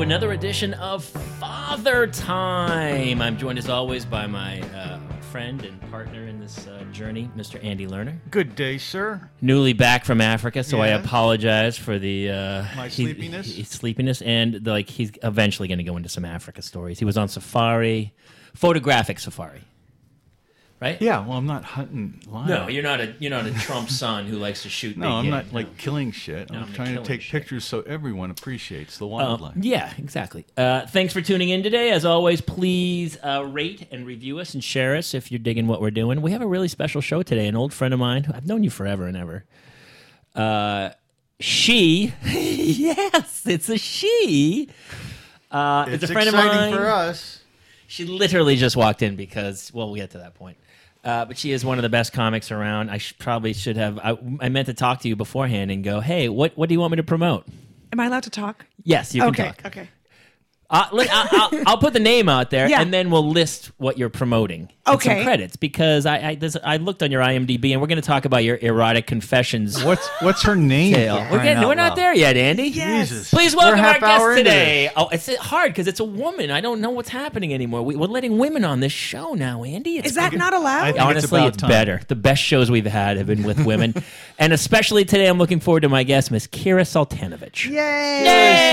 to another edition of Father Time. I'm joined as always by my friend and partner in this journey, Mr. Andy Lerner. Good day, sir. Newly back from Africa, so I Yes. apologize for the My sleepiness? sleepiness, and he's eventually going to go into some Africa stories. He was on safari, photographic safari, right? Yeah, well, I'm not hunting live. No, you're not a Trump son who likes to shoot. No, big I'm game. not like killing shit. No, I'm I'm trying to killing take shit. pictures so everyone appreciates the wildlife. Yeah, exactly. Thanks for tuning in today. As always, please rate and review us and share us if you're digging what we're doing. We have a really special show today. An old friend of mine, I've known you forever and ever. She, yes, it's a she. It's a friend of mine. for us. She literally just walked in because, well, we'll get to that point. But she is one of the best comics around. I probably should have. I meant to talk to you beforehand and go, hey, what do you want me to promote? Am I allowed to talk? Yes, you can talk. Okay. I'll put the name out there, Yeah. and then we'll list what you're promoting. And some Okay. credits, because I looked on your IMDb, and we're going to talk about your erotic confessions. What's her name? tale. We're not there yet, Andy. Yes. Jesus. Please We're welcome our half hour guest into today. this. Oh, it's hard because it's a woman. I don't know what's happening anymore. We're letting women on this show now, Andy. It's Is that not allowed? I think honestly, about it's time. better. The best shows we've had have been with women, and especially today, I'm looking forward to my guest, Miss Kira Sultanovich. Yay!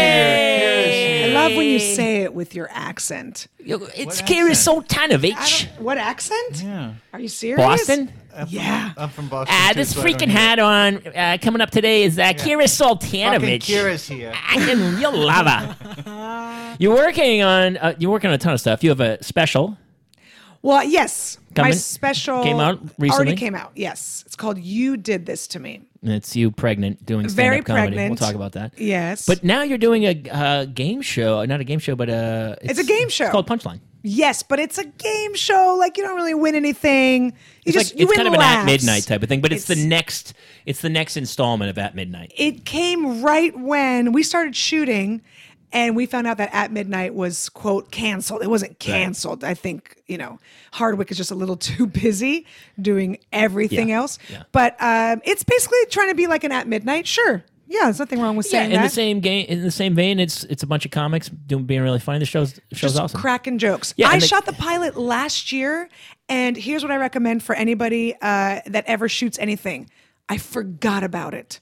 Yay! I love when you say it with your accent. It's What Kira accent? Sultanovich. What accent? Yeah. Are you serious? Boston? Yeah. I'm from Boston. This too, so I don't freaking hear hat on coming up today is Kira Sultanovich. Fucking Kira's here. You'll love her. You're working on a ton of stuff. You have a special. Well, yes. Coming- My special came out recently? Already came out. Yes. It's called "You Did This to Me." It's you pregnant doing stand-up Very comedy. pregnant. We'll talk about that. Yes. But now you're doing a game show. Not a game show, but It's a game show. It's called Punchline. yes, but it's a game show. Like you don't really win anything. You It's you win kind of an laughs. At Midnight type of thing, but it's the It's- next installment of At Midnight. It came right when we started shooting, and we found out that At Midnight was, quote, canceled. It wasn't canceled. I think, Hardwick is just a little too busy doing everything Yeah. else. Yeah. But it's basically trying to be like an At Midnight. Sure. Yeah, there's nothing wrong with Yeah, saying in that. the same vein, it's a bunch of comics being really funny. The show's Just awesome. cracking jokes. Yeah, I and shot the pilot last year, and here's what I recommend for anybody that ever shoots anything. I forgot about it.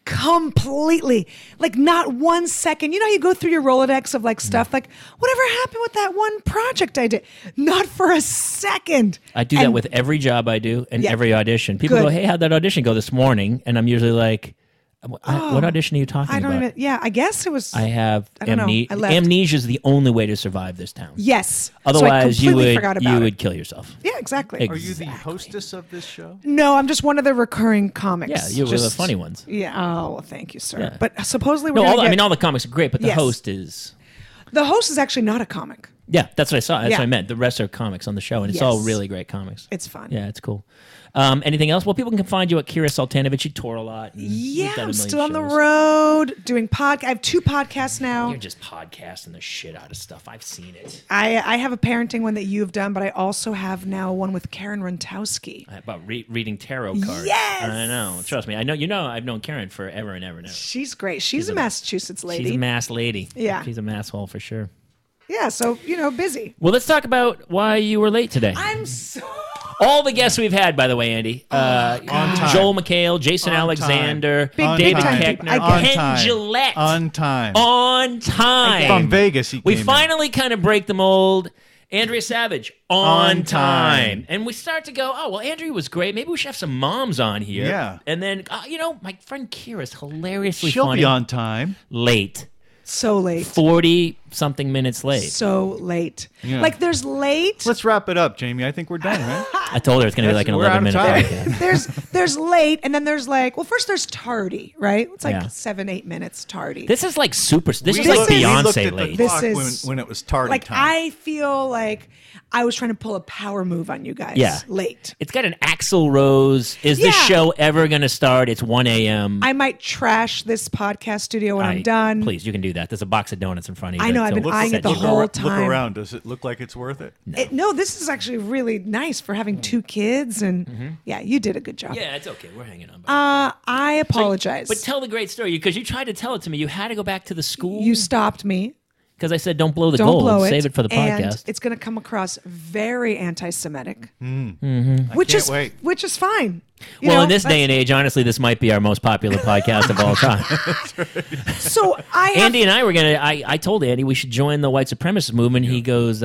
Completely. Like not 1 second. You know, you go through your Rolodex of like stuff, like whatever happened with that one project I did? Not for a second. I do that And with every job I do and Yeah. every audition. People Good. go, "Hey, how'd that audition go this morning?" And I'm usually like, "What audition are you talking I don't about?" even, yeah, I guess it was. I have don't know. I left. amnesia is the only way to survive this town. Yes. Otherwise, so I you completely forgot would about it. kill yourself. Yeah, exactly. Are you the hostess of this show? No, I'm just one of the recurring comics. Yeah, you're one of the Just- funny ones. Yeah. Oh, well, thank you, sir. Yeah. But supposedly we're No, gonna get, all the comics are great, but the Yes. host is. the host is actually not a comic. Yeah, that's what I saw. That's Yeah. what I meant. The rest are comics on the show, and it's all Yes. really great comics. It's fun. Yeah, it's cool. Anything else? Well, people can find you at Kira Sultanovich. You tour a lot. and Yeah, you've done a I'm million still on the shows. road doing podcast. I have 2 podcasts now. You're just podcasting the shit out of stuff. I've seen it. I have a parenting one that you've done, but I also have now one with Karen Runtowski. About reading tarot cards. Yes! I know. Trust me. I know. I've known Karen forever and ever and ever. She's great. She's a Massachusetts lady. She's a mass lady. Yeah. She's a mass hole for sure. Yeah, so, busy. Well, let's talk about why you were late today. I'm so... All the guests we've had, by the way, Andy. On time. Joel McHale, Jason On Alexander, Big David time Keckner, people. I get it. Ken Gillette. On time. On time. From Vegas, he We came in. finally kind of break the mold. Andrea Savage, on On time. time. And we start to go, oh, well, Andrea was great. Maybe we should have some moms on here. Yeah. And then, my friend Kira's hilariously She'll funny. be on time. Late. So late. 40-something minutes late. So late. Yeah. Like, there's late. Let's wrap it up, Jamie. I think we're done, right? I told her it's going to be like an We're out of 11-minute time. podcast. There's late, and then there's like, well, first there's tardy, right? It's like Yeah. 7-8 minutes tardy. This is like super. This We is like looked- we looked Beyonce at the late. This clock is- when it was tardy like, time. I feel like I was trying to pull a power move on you guys. Yeah. Late. It's got an Axl Rose. Is Yeah. this show ever going to start? It's 1 a.m. I might trash this podcast studio when I'm I- done. Please, you can do that. There's a box of donuts in front of you. I know, that- I've been so eyeing it the set you whole up. time. Look around. Does it look like it's worth it? No, this is actually really nice for having 2 kids, and yeah, you did a good job. Yeah, it's okay. We're hanging on. I apologize. But tell the great story because you tried to tell it to me. You had to go back to the school. you stopped me. Because I said don't blow the Don't gold. blow it. Save it for the And podcast. it's going to come across very anti-Semitic, I which can't is wait. which is fine. You Well, know, in this day that's- and age, honestly, this might be our most popular podcast of all time. so I have Andy and I were gonna. I told Andy we should join the white supremacist movement. He goes,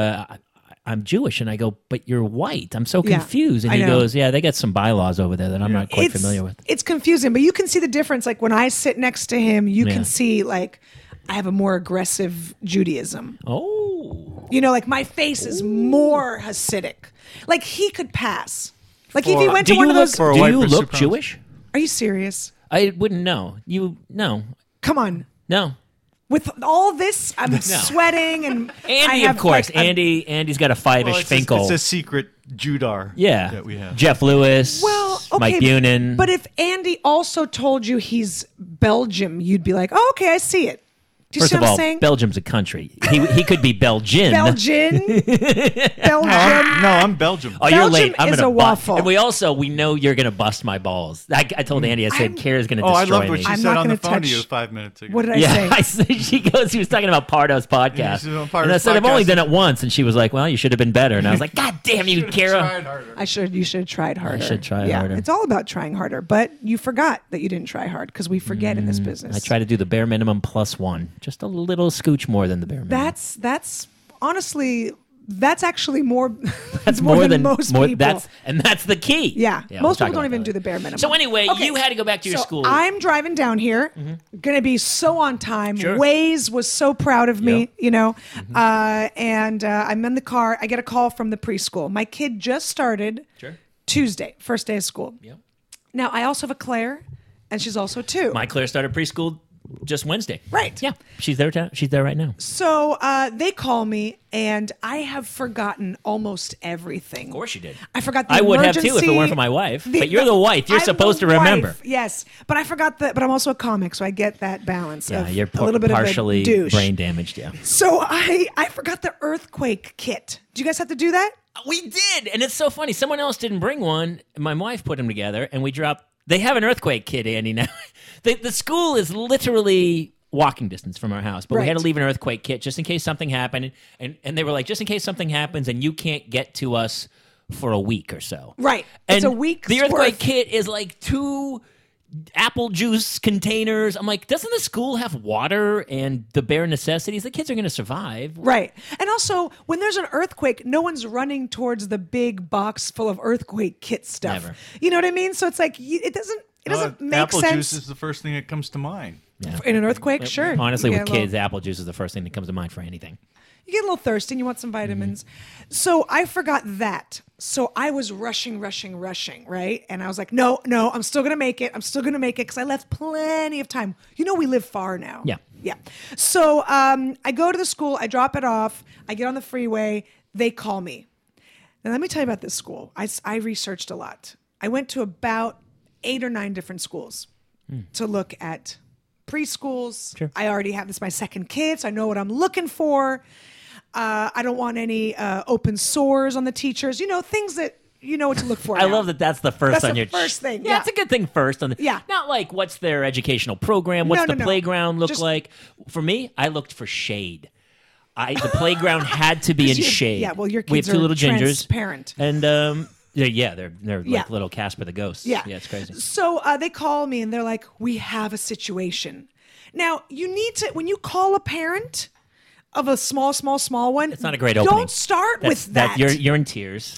"I'm Jewish," and I go, "But you're white. I'm so Yeah, confused." And I he know. goes, "Yeah, they got some bylaws over there that I'm not quite familiar with." It's confusing, but you can see the difference. Like when I sit next to him, you Yeah. can see like I have a more aggressive Judaism. Oh, You know, like my face is more Hasidic. Like he could pass. Like if he went do to one you of look? those. For a Do white you look supremacist. Jewish? Are you serious? I wouldn't know. You no, Come on. no. With all this, I'm sweating and I Andy, have, of course. like, a- Andy's got a five-ish Well, Finkel. it's a secret Judar Yeah, that we have. Jeff Lewis. Well, okay, Mike Bunin. But if Andy also told you he's Belgium, you'd be like, "Oh, okay, I see it." Do you First see of what I'm all, saying? Belgium's a country. He could be Belgian. Belgian, Belgium. No, I'm Belgium. Oh, you're Belgium late. I'm is gonna a waffle. And we know you're gonna bust my balls. I told Andy. I said Kara's gonna Oh, I destroy loved what me. she I'm said not on the gonna phone to touch- you 5 minutes ago. What did I Yeah, say? I said, she was talking about Pardo's podcast. Yeah, she was on Pardo's and I said, I've only podcast. done it once. And she was like, well, you should have been better. And I was like, God damn you, Kara. Tried harder. You should have tried harder. should try yeah, harder. It's all about trying harder, but you forgot that you didn't try hard because we forget in this business. I try to do the bare minimum plus one. Just a little scooch more than the bare minimum. That's honestly, that's actually more. That's more than most people. That's the key. Yeah, we'll most talk people don't about even that do the later. bare minimum. So anyway, Okay. you had to go back to your So school. I'm driving down here, gonna be so on time. Sure. Waze was so proud of me, Yep. you know. And I'm in the car. I get a call from the preschool. My kid just started Sure. Tuesday, first day of school. Yep. Now I also have a Claire, and she's also 2. My Claire started preschool just Wednesday. Right. Yeah. She's there. She's there right now. So they call me, and I have forgotten almost everything. Of course you did. I forgot the I would have too if it emergency- weren't for my wife. But you're the wife. You're I'm supposed the to remember. wife, yes, but I forgot that. But I'm also a comic, so I get that balance. Yeah, of you're a little bit partially of a douche. brain damaged. Yeah. So I forgot the earthquake kit. Do you guys have to do that? We did, and it's so funny. Someone else didn't bring one. My wife put them together, and we dropped. They have an earthquake kit, Andy. Now, the school is literally walking distance from our house, but we had Right. to leave an earthquake kit just in case something happened. And they were like, just in case something happens, and you can't get to us for a week or so. Right. And It's a week's The earthquake worth. kit is like 2 apple juice containers. I'm like, doesn't the school have water and the bare necessities? The kids are going to survive. Right. And also, when there's an earthquake, no one's running towards the big box full of earthquake kit stuff. Never. You know what I mean? So it's like it doesn't make apple sense juice is the first thing that comes to mind. in an earthquake. Sure. Honestly, You with get a little- kids, apple juice is the first thing that comes to mind for anything. you get a little thirsty and you want some vitamins. Mm-hmm. So I forgot that. So I was rushing, right? And I was like, no, I'm still going to make it. I'm still going to make it because I left plenty of time. You know, we live far now. Yeah. Yeah. So I go to the school, I drop it off, I get on the freeway, they call me. Now, let me tell you about this school. I researched a lot. I went to about 8 or 9 different schools to look at preschools. Sure. I already have this my second kid, so I know what I'm looking for. I don't want any open sores on the teachers. You know, things that you know what to look for. I now. love that that's the first That's on the your first thing, Yeah, yeah. it's a good thing first on the Yeah. Not like what's their educational program, what's the No. playground look Just- like. For me, I looked for shade. The playground had to be in shade. Yeah, well, your we have kids 2 are little gingers, transparent. and they're Yeah. like little Casper the ghost. Yeah. it's crazy. So they call me and they're like, we have a situation. Now, you need to, when you call a parent of a small one, It's not a great opening. Don't start with that. You're in tears.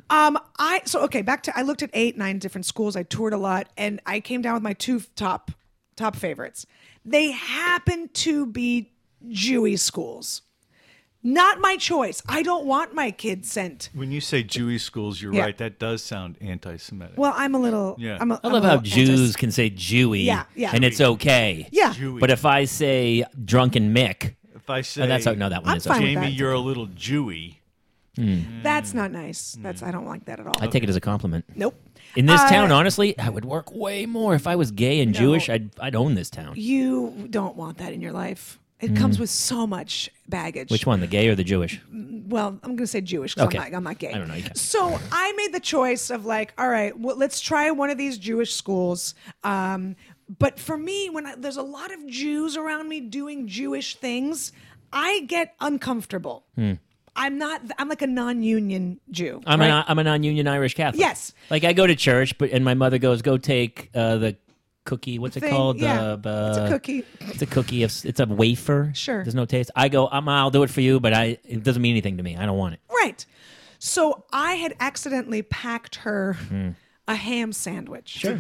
Back to I looked at 8, 9 different schools. I toured a lot, and I came down with my 2 top favorites. They happen to be Jewish schools. Not my choice. I don't want my kids sent. When you say Jewish schools, you're Yeah. right. That does sound anti-Semitic. Well, I'm a little. Yeah. I'm a, I I'm love a how little Jews can say Jewy, Yeah, yeah. and it's okay. Yeah. Jewy. But if I say drunken Mick, if I say, that's no, that one I'm is fine okay. with Jamie, that. you're a little Jewy. That's not nice. I don't like that at all. I take it as a compliment. Nope. In this town, honestly, I would work way more. If I was gay and No. Jewish, I'd own this town. You don't want that in your life. It comes with so much baggage. Which one, the gay or the Jewish? Well, I'm going to say Jewish because Okay. I'm not gay. I don't know, you can. So I made the choice of like, all right, well, let's try one of these Jewish schools. But for me, there's a lot of Jews around me doing Jewish things, I get uncomfortable. I'm like a non-union Jew. I'm right? a non-union Irish Catholic. Yes. Like I go to church, and my mother goes, "Go take the cookie. What's it Thing, called? yeah. It's a cookie. It's a cookie. It's a wafer. Sure. There's no taste. I go, I'll do it for you, but it doesn't mean anything to me. I don't want it. Right. So I had accidentally packed her a ham sandwich. Sure.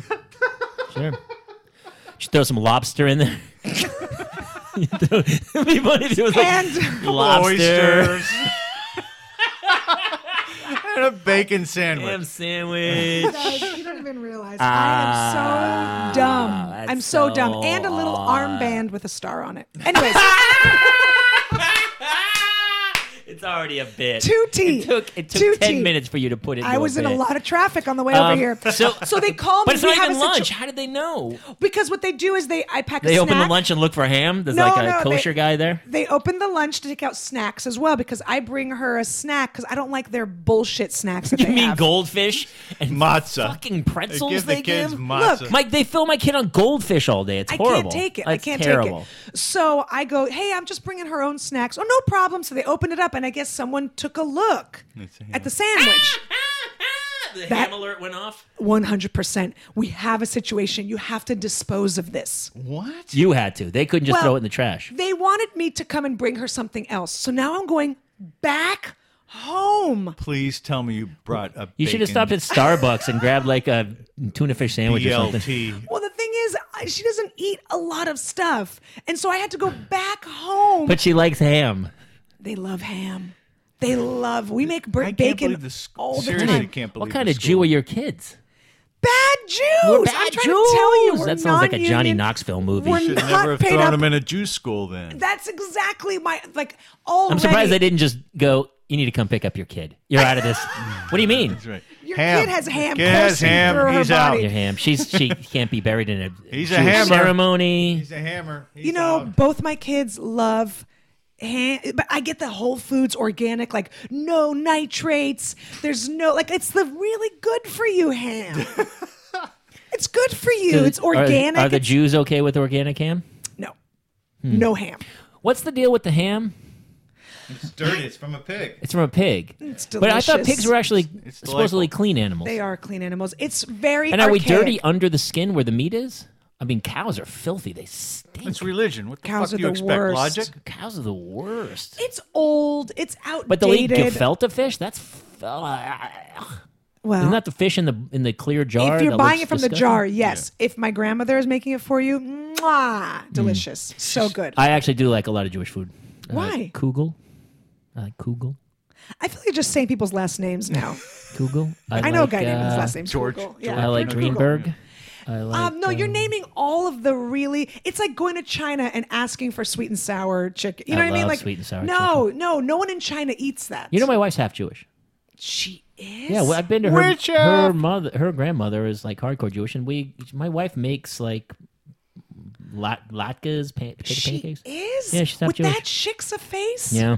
Should throw some lobster in there. It'd be funny if it was like And lobster, Oysters. And a bacon sandwich. ham sandwich. Guys, you don't even realize I am so dumb. that's I'm so dumb. so And a little odd. armband with a star on it. Anyways, It's already a bit. Two-T. It took 10 2T. minutes for you to put it. I was in a lot of traffic on the way over here. So they call me. But it's we not have even a lunch. How did they know? Because what they do is I pack a They snack. open the lunch and look for ham. There's No, like a no, kosher guy there. They open the lunch to take out snacks as well because I bring her a snack because I don't like their bullshit snacks that You they mean have. goldfish and Matzah. fucking pretzels Give they the kids give? matzah. Look, Mike, they fill my kid on goldfish all day. It's I horrible. can't take it. That's I can't terrible. take it. So I go, hey, I'm just bringing her own snacks. Oh, no problem. So they open it up, and I guess someone took a look at the sandwich. The That- ham alert went off. 100%. We have a situation. You have to dispose of this. What? You had to. They couldn't just Well, throw it in the trash. They wanted me to come and bring her something else. So now I'm going back home. Please tell me you brought a You should have stopped at Starbucks and grabbed like a tuna fish sandwich or something. BLT. Well, the thing is, she doesn't eat a lot of stuff. And so I had to go back home. But she likes ham. They love ham. We make I can't bacon believe this. all the Seriously, time. can't believe What kind the of Jew school. are your kids? Bad Jews. We're bad I'm trying Jews. to tell you, we're That sounds like a Johnny non-union. Knoxville movie. We're Should not never have paid thrown up. them in a Jew school then. That's exactly my already. I'm surprised they didn't just go, you need to come pick up your kid. You're out of this. What do you mean? That's right. Your Ham. kid has ham. Kid has coursing ham. through her He's out. body. Your ham. She can't be buried in a He's a Jewish hammer. ceremony. He's a hammer. He's You know, out. both my kids love ham, but I get the Whole Foods organic, like no nitrates. There's no it's the really good for you ham. It's good for you. It's organic. Are the It's- Jews okay with organic ham? No, no ham. What's the deal with the ham? It's dirty. It's from a pig. It's from a pig. It's But I thought delicious. pigs were actually It's supposedly delightful. clean animals. They are clean animals. It's very. And are we archaic. dirty under the skin where the meat is? I mean, cows are filthy. They stink. It's religion. What the Cows fuck are do you the expect? worst. Logic? Cows are the worst. It's old. It's outdated. But they'll eat gefilte fish. That's Well, isn't that the fish in the clear jar? if you're that buying looks it from the disgusting? jar, yes. If my grandmother is making it for you, mwah, delicious, so good. I actually do like a lot of Jewish food. Why? Kugel. I like Kugel. I feel like you're just saying people's last names now. Kugel. I know a like, guy named his last name's George. Google. I like George Google. Greenberg. I like, No, you're naming all of the really. It's like going to China and asking for sweet and sour chicken. You know I what I mean? love Like sweet and sour no one in China eats that. You know, my wife's half Jewish. She is. Yeah, well, I've been to her. Which, Her grandmother is like hardcore Jewish, and my wife makes like latkes, potato She pancakes. is. Yeah, she's half with Jewish. that shiksa face. Yeah,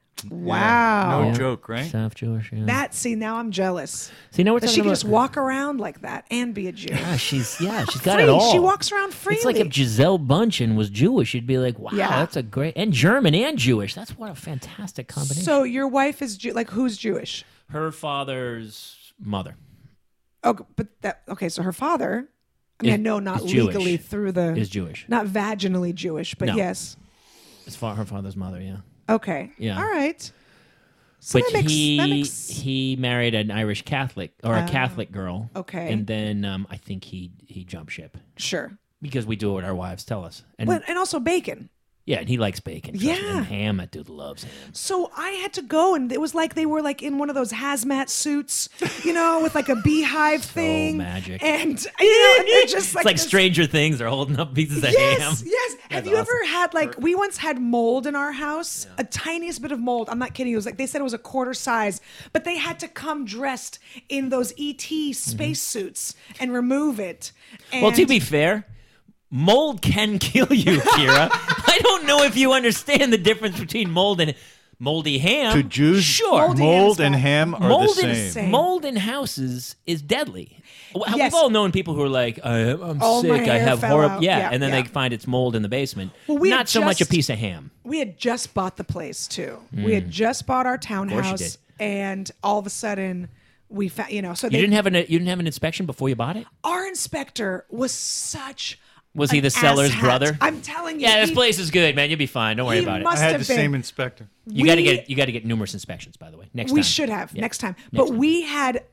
Wow. No Yeah. joke, right? she's half Jewish. Yeah. Now I'm jealous. See, now we're That talking she can about. just walk around like that and be a Jew. She's got Free. it all. She walks around freely. It's like if Giselle Bundchen was Jewish, you'd be like, wow, Yeah. that's a great and German and Jewish. That's what a fantastic combination. So your wife is who's Jewish? her father's mother Oh, but so her father. I mean, I know not is Jewish. legally through the is Jewish. not vaginally Jewish, but No. yes. It's her father's mother. Yeah. Okay. Yeah. All right. So But that makes he married an Irish Catholic or a Catholic girl. Okay. And then I think he jumped ship sure. because we do what our wives tell us. And But and also bacon. yeah, and he likes bacon. trust me. Yeah. And ham. That dude loves ham. So I had to go, and it was like they were like in one of those hazmat suits, with like a beehive thing. magic. And and they're just like It's like this- Stranger Things. They're holding up pieces of ham. Yes, yes. Have you awesome. ever had we once had mold in our house, a tiniest bit of mold. I'm not kidding. It was like they said it was a quarter size, but they had to come dressed in those ET space suits and remove it. And Well, to be fair, mold can kill you, Kira. I don't know if you understand the difference between mold and Moldy ham. To Jews, Sure. Moldy mold ham's and bad. ham are Mold the in, same. mold in houses is deadly. Yes. We've all known people who are like, I'm Oh, my sick, I hair have fell horrible... out. Yeah, Yeah, and then yeah. they find it's mold in the basement. Well, we Not had so much a just- piece of ham. We had just bought the place too. We had just bought our townhouse, did. and all of a sudden we found, so You didn't have an inspection before you bought it? our inspector was such. Was he an the seller's asshat. brother? I'm telling you. Yeah, this he- place is good, man. You'll be fine. Don't worry he about it. must I had have the been. same inspector. You got to get numerous inspections, by the way. Next time. We should have Yeah. next time. Next But time. we had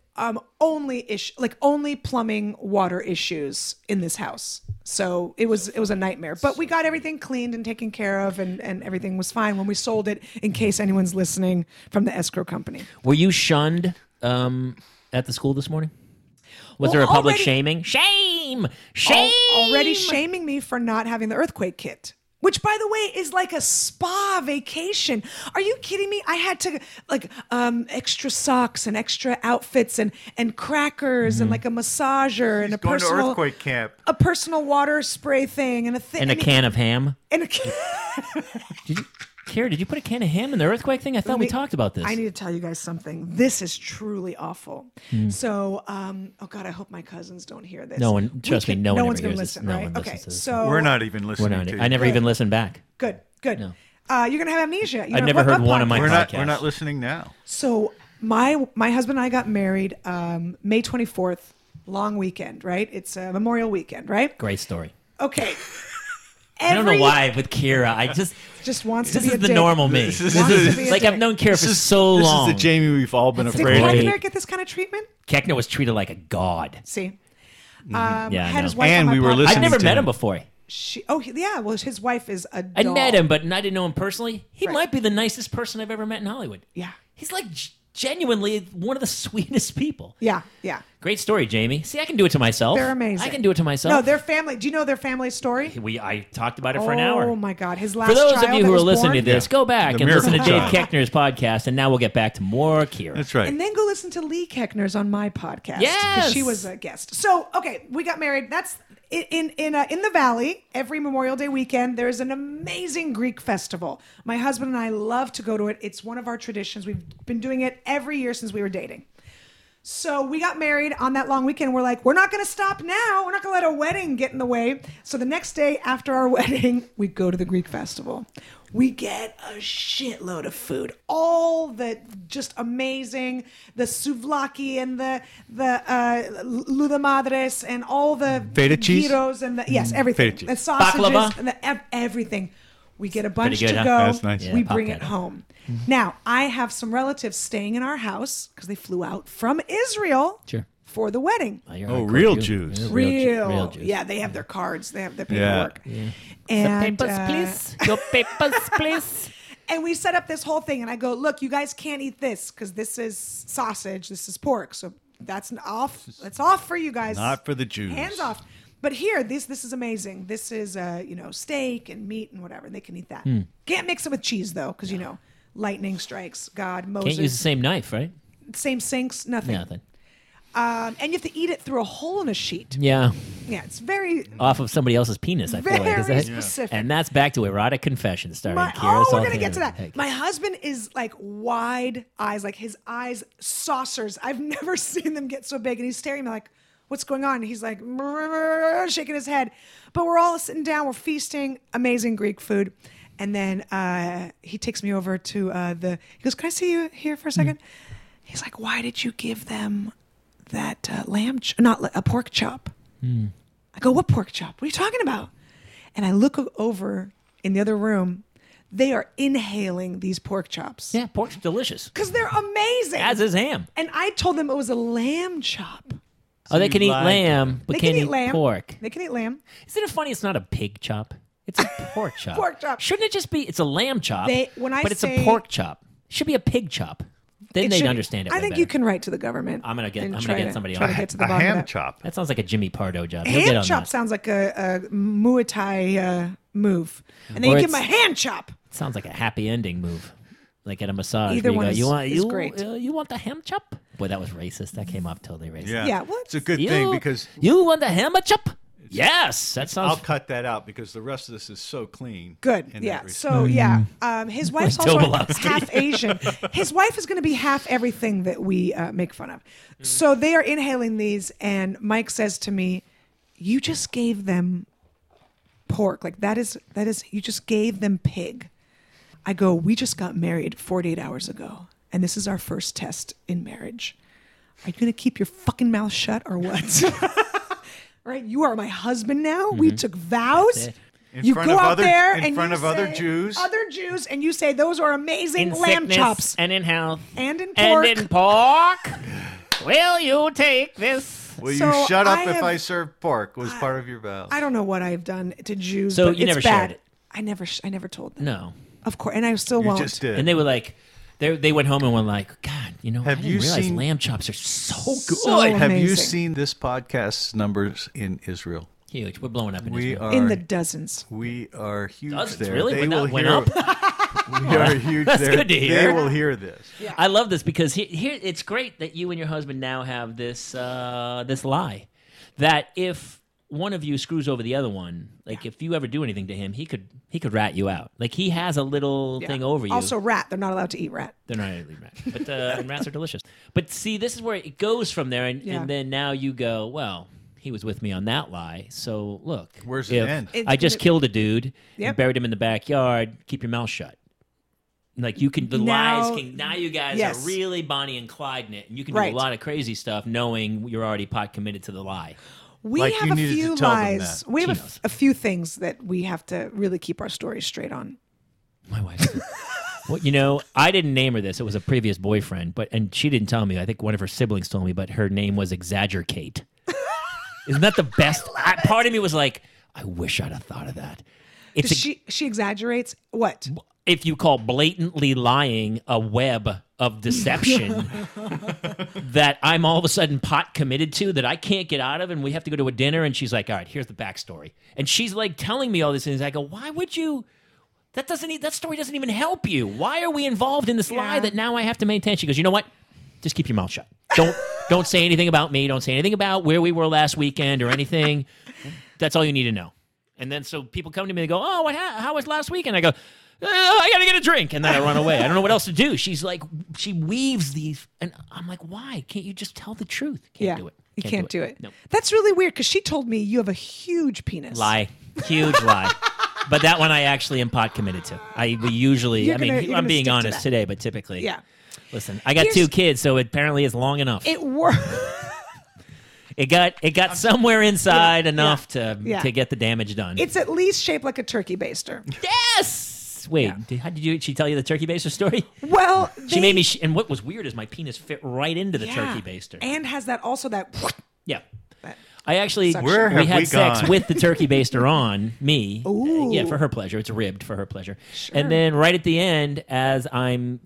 only plumbing water issues in this house. So it was a nightmare. But we got everything cleaned and taken care of, and everything was fine when we sold it, in case anyone's listening from the escrow company. Were you shunned at the school this morning? Was Well, there a public already- shaming? Shame! Already shaming me for not having the earthquake kit. Which, by the way, is like a spa vacation. Are you kidding me? I had to extra socks and extra outfits and crackers and like a massager and a Going to personal earthquake camp. a personal water spray thing and a thing And a can of ham. and a can. Kara, did you put a can of ham in the earthquake thing? I thought we talked about this. I need to tell you guys something. This is truly awful. So, oh God, I hope my cousins don't hear this. No one, trust me, no one one's ever going to hears this. listen, No right? one Okay, listens to this. so We're not even We're listening not, to you. I never even listened back. good. No. You're going to have amnesia. I've never heard one of my We're podcasts. not listening now. So my husband and I got married May 24th, long weekend, right? It's a Memorial weekend, right? Great story. Okay. I don't know why with Kira. I Just wants to this be a is the dick. normal me. This is- Wants to be a Like dick. I've known Kira for so This long. is the Jamie we've all been Did afraid great. of. Keckner get this kind of treatment? Keckner was treated like a god. See? Yeah, I had his know. wife And on my we were podcast. listening I've never to met him. him before. Well, his wife is a I doll. met him, but I didn't know him personally. He Right. might be the nicest person I've ever met in Hollywood. Yeah. He's like genuinely one of the sweetest people. Yeah. Great story, Jamie. See, I can do it to myself. They're amazing. I can do it to myself. No, their family. Do you know their family story? I talked about it for an hour. Oh my God, his last For those child of you that who are was listening born, to this, go back The and listen to miracle Dave child. Keckner's podcast, and now we'll get back to more Kira. That's right. and then go listen to Lee Keckner's on my podcast. Yes! because she was a guest. So okay, we got married. That's in the Valley. Every Memorial Day weekend, there's an amazing Greek festival. My husband and I love to go to it. It's one of our traditions. We've been doing it every year since we were dating. So we got married on that long weekend. We're like, we're not going to stop now. We're not going to let a wedding get in the way. So the next day after our wedding, we go to the Greek festival. We get a shitload of food. All the just amazing, the souvlaki and the luda madres and all the Feta cheese? gyros and the everything. Feta cheese. The sausages Baklava? and everything. We get a bunch good, to huh? go. That's nice. Yeah, we pop bring that it up. home. Now, I have some relatives staying in our house because they flew out from Israel Sure. for the wedding. You're Oh, hardcore, real too. Jews. Yeah, Real, Jews. yeah, they have their cards, they have their Yeah. paperwork. And, please. Your papers, please. and we set up this whole thing, and I go, look, you guys can't eat this because this is sausage, this is pork, so that's off. That's off for you guys. Not for the Jews. Hands off. But here, this is amazing. This is steak and meat and whatever. They can eat that. Can't mix it with cheese though, because lightning strikes. God, Moses. Can't use the same knife, right? Same sinks, nothing. Nothing. And you have to eat it through a hole in a sheet. Yeah. Yeah, it's very. Off of somebody else's penis, I feel like. Is Very that- specific. And that's back to erotic confession starting We're Kira gonna get to that. Sultan. My husband is like wide eyes, like his eyes saucers. I've never seen them get so big, and he's staring at me like, "What's going on?" And he's like shaking his head. But we're all sitting down, we're feasting, amazing Greek food, and then he takes me over to He goes, "Can I see you here for a second?" He's like, "Why did you give them that not a pork chop?" I go, "What pork chop? What are you talking about?" And I look over in the other room. They are inhaling these pork chops. Yeah, pork's delicious. Because they're amazing. As is ham. And I told them it was a lamb chop. Oh, they you can eat lied. lamb, but They can't can eat eat lamb. pork. They can eat lamb. Isn't it funny? It's not a pig chop. It's a pork chop. Pork chop. Shouldn't it just be? It's a lamb chop. When I but it's say- a pork chop. It should be a pig chop. Then It they'd should- understand it. I way think better. you can write to the government. I'm gonna get and somebody try on to it. get to the A bottom ham of that. chop. That sounds like a Jimmy Pardo job. He'll get Hand on chop that. sounds like a Muay Thai move. And then Or you give them a it's- hand chop. Sounds like a happy ending move, like at a massage. Either where you one go, is- you want, is you, great. You want the ham chop? Boy, that was racist. That came off totally racist. Yeah. Yeah, well, it's a good You, thing because you want the ham chop? Yes, that I'll sounds. cut that out because the rest of this is so clean. Good. in Yeah. that So yeah, his wife's Like also Tobolowsky. half Asian. His wife is going to be half everything that we make fun of. So they are inhaling these, and Mike says to me, "You just gave them pork. Like that is you just gave them pig." I go, "We just got married 48 hours ago, and this is our first test in marriage. Are you going to keep your fucking mouth shut or what?" Right? You are my husband now. We took vows. That's it. In You front go of out other- there in and front you of other say- Jews. and you say those are amazing In lamb sickness chops and in health and in pork. and in pork. Will you take this? Will So you shut up I if have- I serve pork? Was part of your vows. I don't know what I've done to Jews. So but you it's never bad. shared it? I never told them. No. Of course, and I still You won't. just did. And they were like, they went home and were like, God, I Have didn't you realize seen- lamb chops are so good. So Have you amazing. seen this podcast's numbers in Israel? Huge. We're blowing up in We Israel. are in the dozens. we are huge Dozens, there. really? They Went will up- went hear. up? We are huge That's there. good to They hear. will hear this. I love this because here it's great that you and your husband now have this this lie that if one of you screws over the other one, like if you ever do anything to him, he could rat you out. Like he has a little thing over you. Also, rat. They're not allowed to eat rat. They're not really rat, but and rats are delicious. But see, this is where it goes from there, and, Yeah. and then now you go, well, he was with me on that lie. So look, Where's the if end? I just killed a dude Yep. and buried him in the backyard. Keep your mouth shut. Like you can, the Now- lies can. Now you guys Yes. are really Bonnie and Clyde in it, and you can Right. do a lot of crazy stuff, knowing you're already pot committed to the lie. We Like have you a needed to few tell them lies. that. We have She knows. a few things that we have to really keep our stories straight on. My wife. Well, I didn't name her this. It was a previous boyfriend, and she didn't tell me. I think one of her siblings told me, but her name was Exaggerate. Isn't that the best? Part of me was like, I wish I'd have thought of that. It's She exaggerates what? if you call blatantly lying a web of deception that I'm all of a sudden pot committed to that I can't get out of, and we have to go to a dinner, and she's like, all right, here's the backstory. And she's like telling me all these things. I go, why would you? That story doesn't even help you. Why are we involved in this lie Yeah. that now I have to maintain? She goes, you know what? Just keep your mouth shut. Don't say anything about me. Don't say anything about where we were last weekend or anything. That's all you need to know. And then so people come to me and they go, oh, how was last weekend? I go, I got to get a drink. And then I run away. I don't know what else to do. She's like, she weaves these. And I'm like, why? Can't you just tell the truth? Can't do it. You can't do it. No. That's really weird because she told me you have a huge penis. Lie. Huge lie. But that one I actually am pot committed to. We usually, You're I mean, gonna- you're I'm gonna being stick to honest that. today, but typically. Yeah. Listen, I got Here's- 2 kids, so it apparently is long enough. It worked. It got somewhere inside Yeah, enough yeah. to get the damage done. It's at least shaped like a turkey baster. Yes. Wait, how did she tell you the turkey baster story? Well, She made me. And what was weird is my penis fit right into the Yeah. turkey baster. and has that Yeah. that- I actually Suction. Where we have had we sex gone? with the turkey baster on me. Ooh. Yeah, for her pleasure. It's ribbed for her pleasure. And then right at the end, as I'm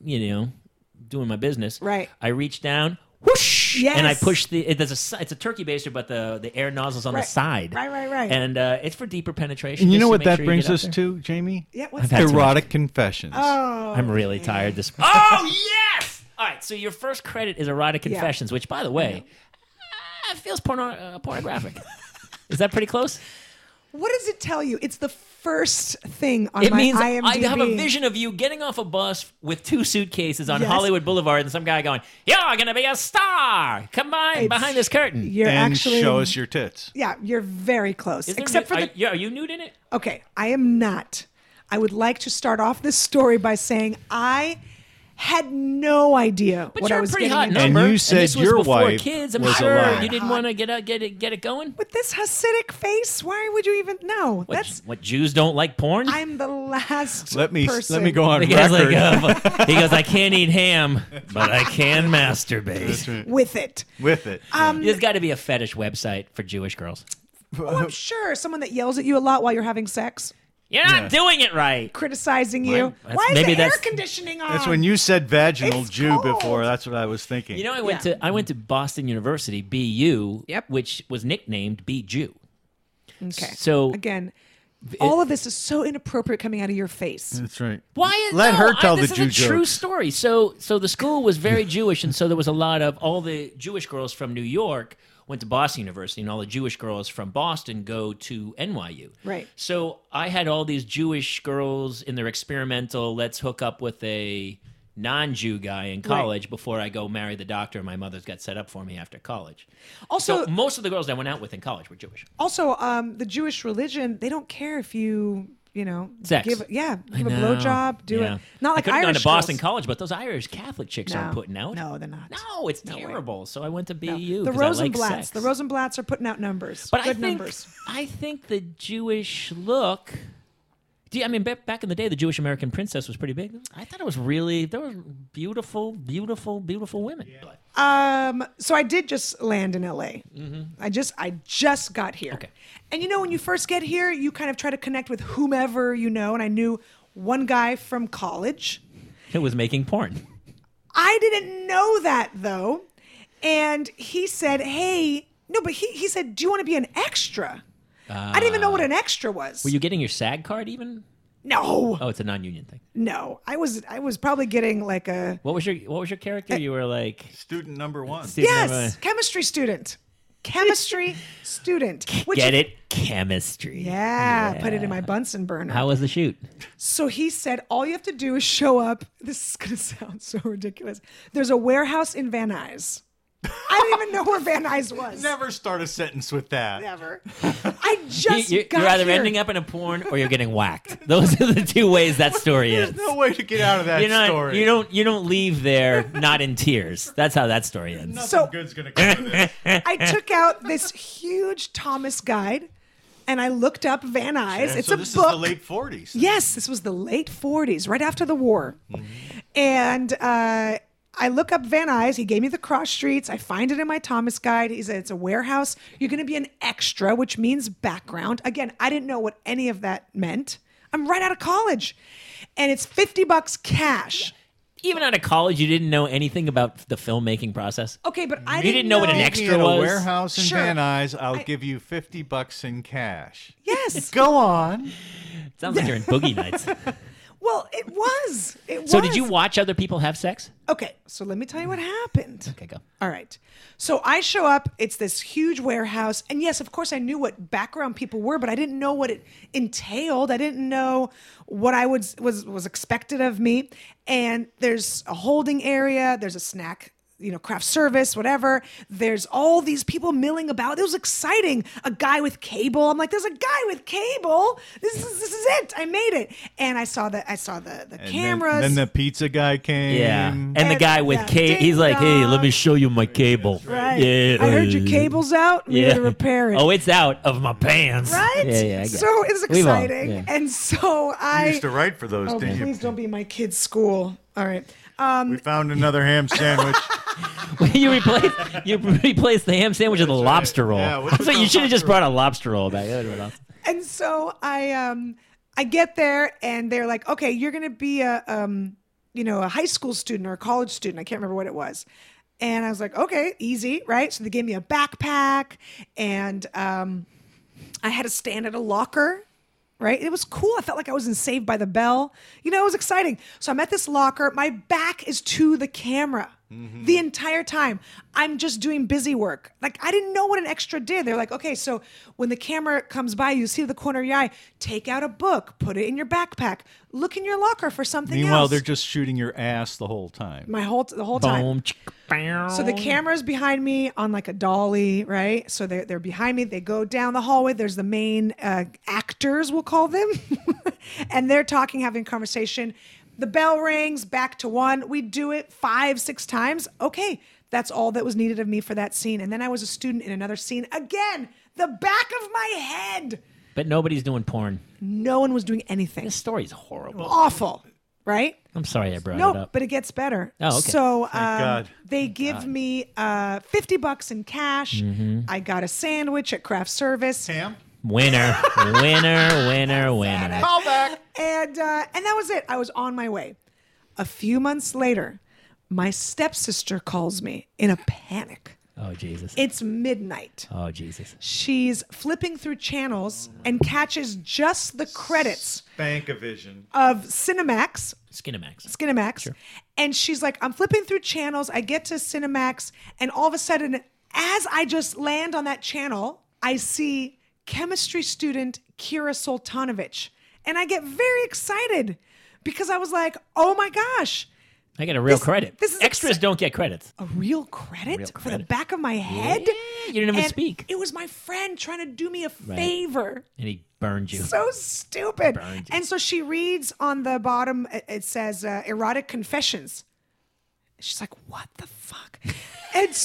doing my business, Right. I reach down, whoosh, Yes. and I push it's a turkey baster, but the air nozzle's on the Right. side. Right. And it's for deeper penetration. And you just know to what make that sure you brings get out us there. to, Jamie? Yeah, what's had too much. Erotic confessions. Oh, I'm really tired this. Oh yes! All right, so your first credit is erotic confessions, which, by the way, feels pornographic. Is that pretty close? what does it tell you? It's the first thing on It my means IMDb. I have a vision of you getting off a bus with 2 suitcases on Yes. Hollywood Boulevard, and some guy going, "You're gonna be a star! Come on It's- behind this curtain." You're and actually show us your tits. Yeah, you're very close. Is there Except for are, the are you nude in it? Okay, I am not. I would like to start off this story by saying I had no idea But what you're I a was pretty getting hot into. And number. you said this was your before wife kids. I'm was sure alive. you didn't want to get it going. With this Hasidic face, why would you even know? What Jews don't like porn? I'm the last Let me person. go on The guy's record like, he goes, I can't eat ham, but I can masturbate. with it. with it. There's got to be a fetish website for Jewish girls. Oh, I'm sure someone that yells at you a lot while you're having sex, You're not doing it right. criticizing you. That's- Why is maybe the air that's- conditioning on? That's when you said vaginal It's Jew cold. before. That's what I was thinking. You know, Yeah. I went to Boston University, BU, Yep. which was nicknamed BJew. Okay. So Again, all of this is so inappropriate coming out of your face. That's right. why? Let her tell this the is Jew a true jokes. story. So the school was very Jewish, and so there was a lot of all the Jewish girls from New York went to Boston University, and all the Jewish girls from Boston go to NYU. Right. So I had all these Jewish girls in their experimental, let's hook up with a non-Jew guy in college before I go marry the doctor my mother's got set up for me after college. Also, So most of the girls I went out with in college were Jewish. Also, the Jewish religion, they don't care if you Sex. give a I blowjob, do Yeah. it. Not like I could have gone Irish to Boston girls. College, but those Irish Catholic chicks aren't putting out. No, they're not. No, it's No way. terrible. So I went to BU. The 'cause I like Rosenblatts. sex. The Rosenblatts are putting out numbers. But Good numbers. I think the Jewish look. I mean, back in the day, the Jewish American princess was pretty big. I thought it was really there were beautiful, beautiful, beautiful women. So I did just land in LA. I just got here. Okay. And when you first get here, you kind of try to connect with whomever you know. And I knew one guy from college. It was making porn. I didn't know that though. And he said, hey, no, but he said, do you want to be an extra? I didn't even know what an extra was. Were you getting your SAG card even? No, Oh, it's a non-union thing. no. I was probably getting like a What was your character? You were like Student number one. yes, chemistry student. Chemistry student. Which Get it? Chemistry. Yeah, put it in my Bunsen burner. How was the shoot? So he said, all you have to do is show up. This is going to sound so ridiculous. There's a warehouse in Van Nuys. I didn't even know where Van Nuys was. Never start a sentence with that. Never. I just You're got either here. ending up in a porn or you're getting whacked. Those are the two ways that story ends. No way to get out of that You're not, story. you don't leave there not in tears. That's how that story ends. Nothing So- good's gonna come of this. I took out this huge Thomas guide and I looked up Van Nuys. And It's so a this book. is the late 40s. Yes, this was the late 40s, right after the war. Mm-hmm. And I look up Van Nuys. He gave me the cross streets. I find it in my Thomas guide. He said, it's a warehouse. You're going to be an extra, which means background. Again, I didn't know what any of that meant. I'm right out of college. And it's $50 cash. Even out of college, you didn't know anything about the filmmaking process. Okay, but I You didn't know what an Meet extra me at a was. warehouse in Sure. Van Nuys. I'll give you $50 in cash. Yes. Go on. Sounds like you're in Boogie Nights. Well, it was. So did you watch other people have sex? Okay, so let me tell you what happened. Okay, go. All right. So I show up, it's this huge warehouse. And yes, of course, I knew what background people were, but I didn't know what it entailed. I didn't know what I was expected of me. And there's a holding area, there's a snack, craft service, whatever. There's all these people milling about. It was exciting. A guy with cable. I'm like, there's a guy with cable. This is it. I made it. And I saw the And cameras. Then the pizza guy came. Yeah. And the guy with yeah, cable, ding he's like, hey, let me dong. show you my cable. Right. Yeah. I heard your cable's out. We need to repair it. Oh, it's out of my pants. Right? Yeah, I get So it. it's We've all- exciting. yeah. And so You I. used to write for those, Oh, didn't you? please don't be my kid's school. All right. We found another ham sandwich. you replaced the ham sandwich with a lobster roll. Yeah, what's so with you the should have just lobster brought a lobster roll back. That would've been awesome. And so I get there and they're like, okay, you're going to be a high school student or a college student. I can't remember what it was. And I was like, okay, easy, right? So they gave me a backpack and I had to stand at a locker. Right? It was cool. I felt like I was in Saved by the Bell. It was exciting. So I'm at this locker. My back is to the camera the entire time. I'm just doing busy work. Like, I didn't know what an extra did. They're like, okay, so when the camera comes by, you see the corner of your eye, take out a book, put it in your backpack, look in your locker for something Meanwhile, else. they're just shooting your ass the whole time. the whole time. Boom. chicka, bow. So the camera's behind me on like a dolly, right? So they're behind me. They go down the hallway. There's the main actors, we'll call them. And they're talking, having conversation. The bell rings, back to one. We do it 5-6 times. Okay, that's all that was needed of me for that scene. And then I was a student in another scene. Again, the back of my head. But nobody's doing porn. No one was doing anything. This story's horrible. Awful, right? I'm sorry I brought it No, up. but it gets better. Oh, okay. So God. they give me $50 in cash. Mm-hmm. I got a sandwich at craft service, Ham? Winner, winner, winner, winner. Call back. and that was it. I was on my way. A few months later, my stepsister calls me in a panic. Oh, Jesus. It's midnight. Oh, Jesus. She's flipping through channels and catches just the credits Bankavision. of Cinemax. Skinamax. And she's like, I'm flipping through channels. I get to Cinemax, and all of a sudden, as I just land on that channel, I see chemistry student Kira Soltanovich. And I get very excited because I was like, oh my gosh, I get a real credit. this is Extras don't get credits. a real credit, Real for the credit. back of my head? Yeah, you didn't even And speak. It was my friend trying to do me a favor. And he burned you. So stupid. Burned you. And so she reads on the bottom, it says erotic confessions. She's like, what the fuck? And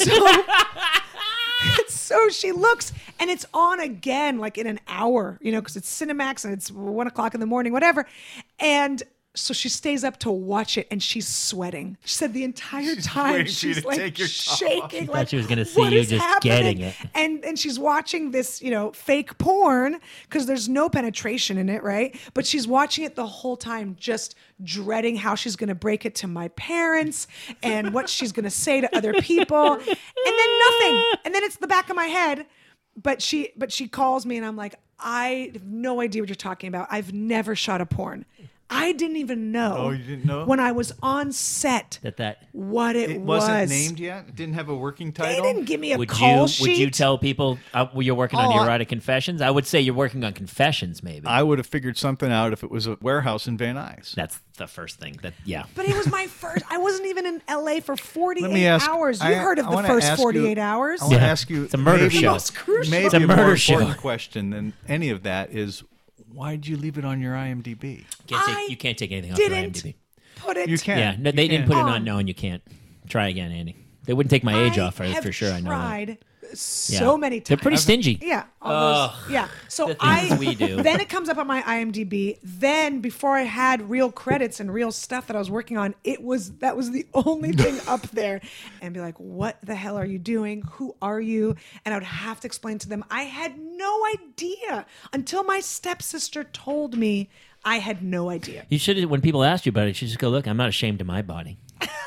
so she looks, and it's on again, like in an hour, because it's Cinemax and it's 1 o'clock in the morning, whatever. And so she stays up to watch it, and she's sweating. She said the entire time waiting for you she's to like take your top off. shaking. She thought like, she was gonna see "What you is just happening?" getting it. And she's watching this, fake porn because there's no penetration in it, right? But she's watching it the whole time, just dreading how she's going to break it to my parents and what she's going to say to other people, and then nothing. And then it's the back of my head. But she calls me, and I'm like, I have no idea what you're talking about. I've never shot a porn. I didn't even know. Oh, you didn't know? when I was on set That what it, It was. wasn't named yet? It didn't have a working They title? didn't give me a would call you sheet. would you tell people you're working on Oh, erotic confessions? I would say you're working on confessions, maybe. I would have figured something out if it was a warehouse in Van Nuys. That's the first thing. Yeah. But it was my first. I wasn't even in LA for 48 Let me ask. hours. You've heard of I the wanna first ask 48 you, hours? I want to Yeah. ask you. It's a murder maybe, show. Most crucial. Maybe It's a a more murder show. important question than any of that is, why did you leave it on your IMDb? You can't take anything off your didn't IMDb. Put it. You can't. Yeah, no, You they didn't can't. put it on. No, and you can't. Try again, Andy. They wouldn't take my age off have for sure. I know that. tried Yeah. so many times. They're pretty stingy. Yeah. All those, yeah. So the things we do. Then it comes up on my IMDb. Then before I had real credits and real stuff that I was working on, that was the only thing up there. And be like, what the hell are you doing? Who are you? And I would have to explain to them. I had no idea until my stepsister told me. I had no idea. You should, when people ask you about it, you should just go, look, I'm not ashamed of my body.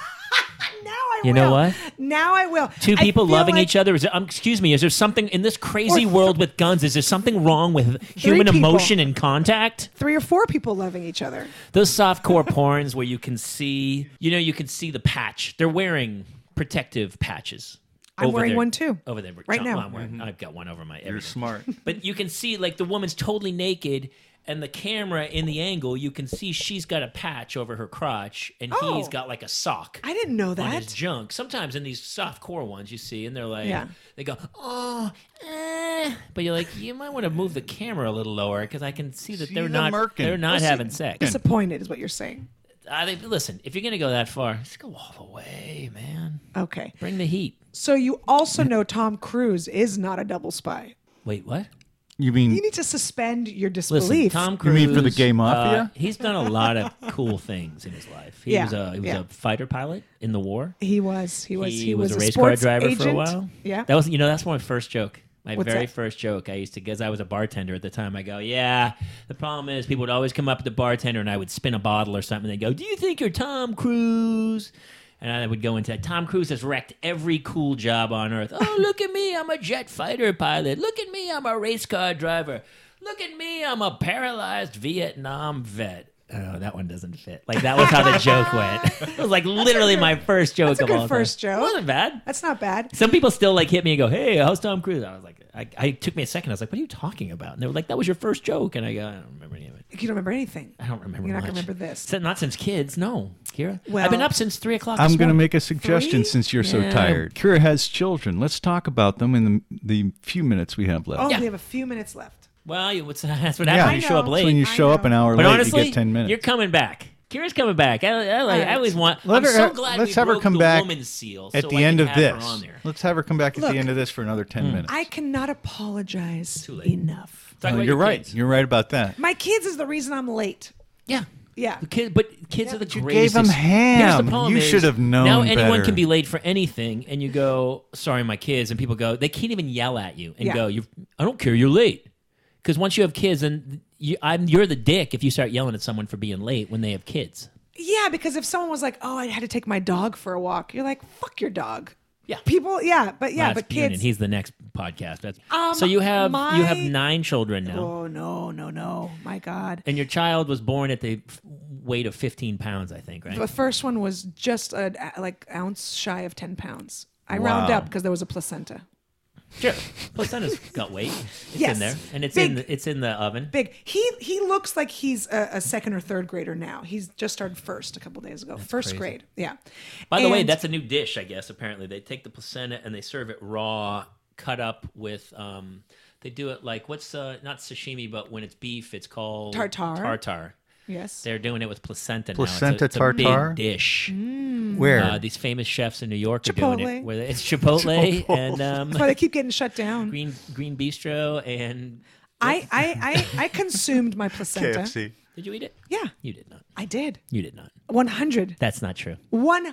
Now I will. You know what? Now I will. Two I people feel loving like- each other. Excuse me, is there something in this crazy world with guns? Is there something wrong with human people. emotion and contact? 3 or 4 people loving each other. Those softcore porns where you can see, you can see the patch. They're wearing protective patches. I'm over wearing their- one too. Over there. Right now. I've got one over my everything. You're smart. But you can see, like, the woman's totally naked, and the camera in the angle, you can see she's got a patch over her crotch, and Oh. he's got like a sock I didn't know on his that. junk. Sometimes in these soft core ones, you see, and they're like, Yeah. they go, but you're like, you might want to move the camera a little lower because I can see that See they're the not merkin. they're not Well, see, having sex. Disappointed is what you're saying. Listen, if you're gonna go that far, just go all the way, man. Okay. Bring the heat. So you also know Tom Cruise is not a double spy. Wait, what? You mean You need to suspend your Listen, disbelief. Tom You Cruise. mean for the gay mafia? He's done a lot of cool things in his life. He Yeah, was yeah. a fighter pilot in the war. He was He was a a race car sports driver agent. for a while. Yeah. That was that's my first joke. My What's very that? first joke. I used to, because I was a bartender at the time. I go, yeah. The problem is, people would always come up to the bartender, and I would spin a bottle or something. And they go, do you think you're Tom Cruise? And I would go into that. Tom Cruise has wrecked every cool job on earth. Oh, look at me, I'm a jet fighter pilot. Look at me, I'm a race car driver. Look at me, I'm a paralyzed Vietnam vet. Oh, that one doesn't fit. Like, that was how the joke went. It was like literally my first joke That's a of good all first time. joke. It wasn't bad. That's not bad. Some people still like hit me and go, hey, how's Tom Cruise? I was like, I took me a second. I was like, what are you talking about? And they were like, that was your first joke. And I go, I don't remember any of it. You don't remember anything. I don't remember You're not much. going to remember this. Not since kids, no. Kira? Well, I've been up since 3 o'clock I'm this going to morning. make a suggestion 3? since you're so Yeah. tired. Kira has children. Let's talk about them in the few minutes we have left. Oh, Yeah. we have a few minutes left. Well, that's what Yeah. happens I when you show up know. late. When you I show up know. an hour But late, honestly, you get 10 minutes. you're coming back. Kira's coming back. I right. always want. Let I'm her- so glad let's we have her broke come the back woman's seal at so the I end can of have her this. on there. Let's have her come back at Look. the end of this for another 10 minutes. I cannot apologize Too late. enough. Talk Oh, about you're your right. kids. You're right about that. My kids is the reason I'm late. Yeah. Yeah. But kids are the but you greatest. gave them Here's the ham. problem You is, should have known Now anyone better. can be late for anything, and you go, "Sorry, my kids," and people go, they can't even yell at you and Yeah. go, "I don't care, you're late." Because once you have kids, and you're the dick if you start yelling at someone for being late when they have kids. Yeah, because if someone was like, "Oh, I had to take my dog for a walk," you're like, "Fuck your dog." Yeah. People, yeah, but That's but Bunin. kids. He's the next podcast. So you have my- 9 children now, Oh no, my God! and your child was born at the weight of 15 pounds, I think, right? The first one was just like ounce shy of 10 pounds. I round Wow. up because there was a placenta. Sure, placenta's got weight. It's Yes. in there, and it's Big. it's in the oven. Big. He looks like he's a second or third grader now. He's just started first a couple days ago. First crazy. grade. Yeah. By the way, And- that's a new dish, I guess. Apparently, they take the placenta and they serve it raw, cut up with. They do it like what's not sashimi, but when it's beef, it's called Tartare. Tartare. yes. They're doing it with placenta now. Placenta it's a tartare? big dish. Where? These famous chefs in New York are doing Chipotle. it. Where it's Chipotle and That's why they keep getting shut down. Green Bistro and. I consumed my placenta. KFC. Did you eat it? Yeah, You did not. I did. You did not. 100. That's not true.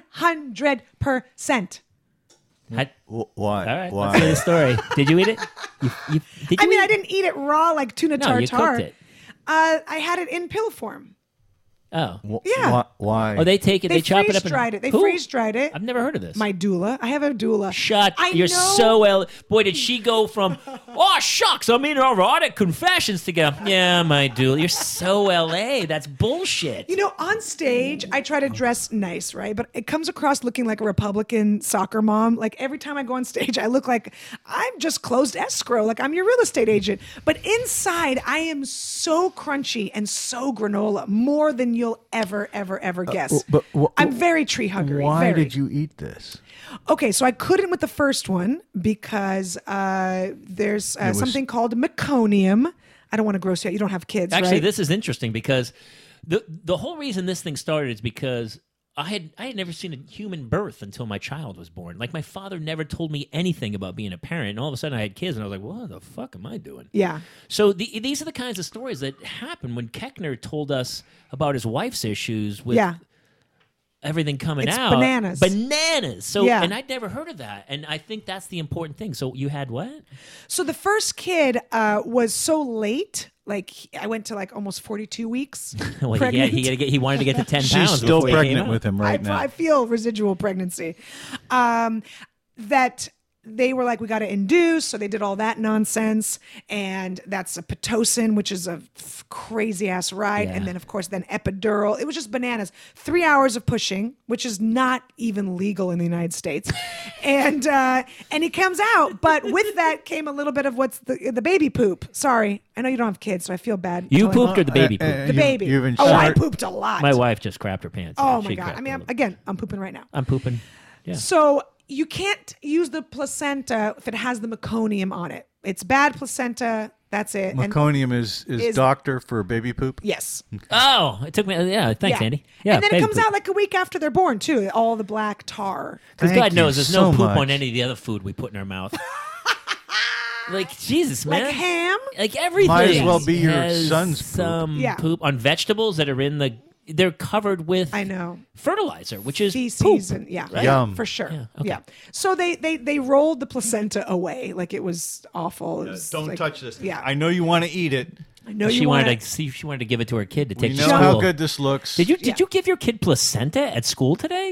100%. Why? Why? All right, Why? let's hear the story. Did you eat it? Did you I mean, eat I didn't eat it raw like tuna No, tartare. you cooked it. I had it in pill form. Oh. Yeah. Why? Oh, they take it, they chop it up. freeze-dried it. They Who? freeze-dried it. I've never heard of this. My doula. I have a doula. Shut. I You're know. so well. Boy, did she go from, oh, shucks, I'm in erotic confessions to go, yeah, my dude. You're so LA. That's bullshit. You know, on stage, I try to dress nice, right? But it comes across looking like a Republican soccer mom. Like every time I go on stage, I look like I'm just closed escrow, like I'm your real estate agent. But inside, I am so crunchy and so granola, more than you'll ever guess. but I'm very tree huggery. Why very. did you eat this? Okay, so I couldn't with the first one because there's something called meconium. I don't want to gross you out. You don't have kids, Actually, right? this is interesting because the whole reason this thing started is because I had never seen a human birth until my child was born. Like my father never told me anything about being a parent, and all of a sudden I had kids, and I was like, "What the fuck am I doing?" Yeah. So these are the kinds of stories that happen when Keckner told us about his wife's issues with Yeah. everything coming It's out. bananas. Bananas. So, Yeah. and I'd never heard of that, and I think that's the important thing. So you had what? So the first kid was so late. Like I went to like almost 42 weeks Well, pregnant. he wanted to get to 10 She's pounds. still before he came pregnant out. with him right now. I feel residual pregnancy. That they were like, we got to induce. So they did all that nonsense. And that's a Pitocin, which is a crazy ass ride. Yeah. And then, of course, then epidural. It was just bananas. 3 hours of pushing, which is not even legal in the United States. and he comes out. But with that came a little bit of what's the baby poop. Sorry. I know you don't have kids, so I feel bad. You telling pooped or the baby pooped? The baby. You've Oh, I insured- pooped a lot. My wife just crapped her pants. Oh She my God. crapped I a mean, little. I'm pooping right now. I'm pooping. Yeah. So you can't use the placenta if it has the meconium on it. It's bad placenta. That's it. And- Meconium is doctor for baby poop. yes. Oh, it took me. Yeah, thanks, Yeah. Andy. Yeah, and then it baby comes poop. out like a week after they're born too. All the black tar. Because Thank God knows you there's no so poop much. on any of the other food we put in our mouth. Like Jesus, man. Like ham. Like everything. Might as well be your has son's poop. some Yeah. poop on vegetables that are in the. They're covered with I know. fertilizer, which is Feces poop. and yeah, Yum. for sure. Yeah, okay. So they rolled the placenta away like it was awful. It was Don't like- touch this. Yeah. I know you want to eat it. I know She you wanted want to see. She wanted to give it to her kid to We take know to school. how good this looks. Did you Yeah. give your kid placenta at school today?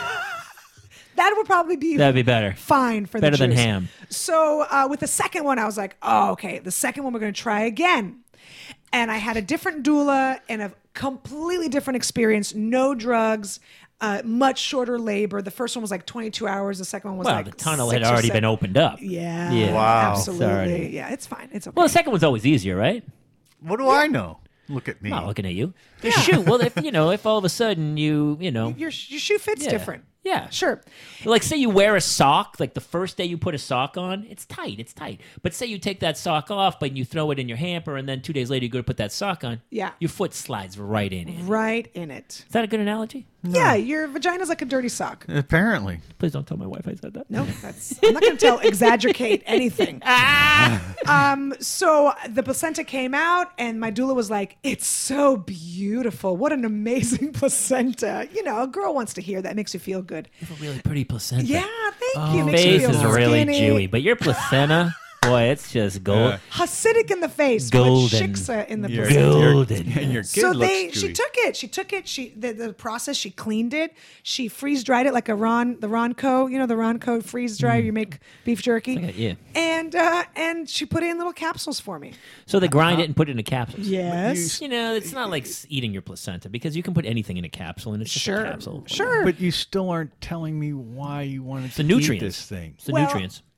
That would probably be That'd be better. fine for Better the than Jews. ham. So with the second one, I was like, oh, okay. The second one we're going to try again. And I had a different doula and a completely different experience. No drugs, much shorter labor. The first one was like 22 hours. The second one was Well, like the tunnel 6 had or already 7. been opened up. Yeah. Yeah. Wow. Absolutely. Sorry. Yeah, it's fine. It's okay. Well, the second one's always easier, right? What do I know? Look at me. Not looking at you. The shoe. Well, if all of a sudden you your shoe fits Yeah. different. Yeah. Sure. Like, say you wear a sock, like the first day you put a sock on, it's tight. But say you take that sock off, but you throw it in your hamper, and then 2 days later you go to put that sock on. Yeah. Your foot slides right in it. Right in it. Is that a good analogy? Yeah, your vagina's like a dirty sock. Apparently. Please don't tell my wife I said that. No, I'm not going to exaggerate anything. So the placenta came out, and my doula was like, "It's so beautiful. What an amazing placenta." You know, a girl wants to hear that. It makes you feel good. You have a really pretty placenta. Yeah, thank you. Makes you Face feel is really skinny. Jewy, but your placenta, boy, it's just gold. Yeah. Hasidic in the face, Golden. but shiksa in the Your, placenta. Golden. and your kid So looks she chewy. took it. She took it. The process. She cleaned it. She freeze dried it like the Ronco. You know the Ronco freeze dryer. You make beef jerky. Yeah. And she put it in little capsules for me. So they grind it and put it in capsules. Yes. You know, it's not like eating your placenta because you can put anything in a capsule and it's just Sure. a capsule. Sure. But you still aren't telling me why you wanted The to nutrients. eat this thing. It's the Well, nutrients.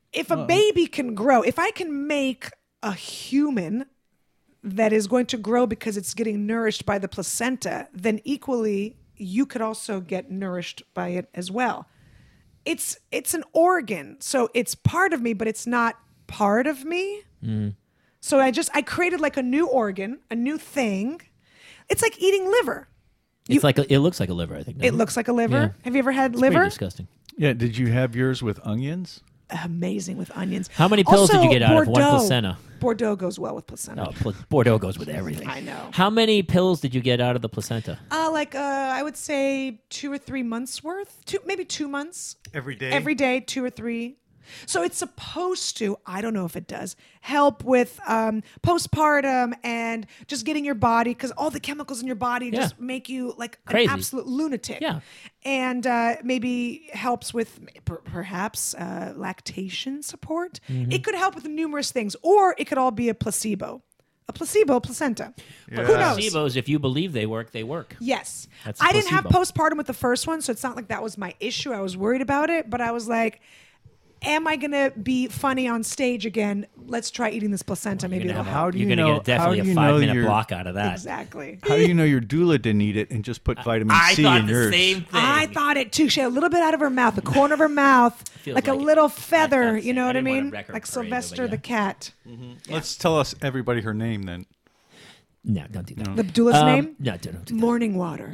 if a baby can grow, if I can make a human that is going to grow because it's getting nourished by the placenta, then equally you could also get nourished by it as well. It's an organ, so it's part of me, but it's not part of me. So I created like a new organ, a new thing. It's like eating liver. It's it looks like a liver, I think. It looks like a liver. Yeah. Have you ever had It's liver? pretty disgusting. Yeah. Did you have yours with onions? Amazing with onions. How many pills did you get out of one placenta? Bordeaux goes well with placenta. Oh, Bordeaux goes with everything. I know. How many pills did you get out of the placenta? I would say 2 or 3 months worth. Maybe 2 months. Every day? Every day, 2 or 3. So it's supposed to, I don't know if it does, help with postpartum and just getting your body, because all the chemicals in your body just make you like Crazy. an absolute lunatic. Yeah. And maybe helps with perhaps lactation support. It could help with numerous things, or it could all be a placebo. A placebo placenta. Yeah. Who knows? Placebos, if you believe they work, they work. Yes. That's a I didn't have placebo. postpartum with the first one, so it's not like that was my issue. I was worried about it, but I was like, am I going to be funny on stage again? Let's try eating this placenta. Maybe it'll help. How do You're you going to know? get definitely how do a you know 5-minute your- block out of that. Exactly. How do you know your doula didn't eat it and just put vitamin I C thought in the yours? same thing. I thought it too. She had a little bit out of her mouth, the corner of her mouth, Feels like a like it. little I feather. thought You know I what I didn't wanna mean? wreck her Like parade, Sylvester but the cat. Let's tell us everybody her name then. No, don't do that. The doula's name? No, don't do that. Morning Water.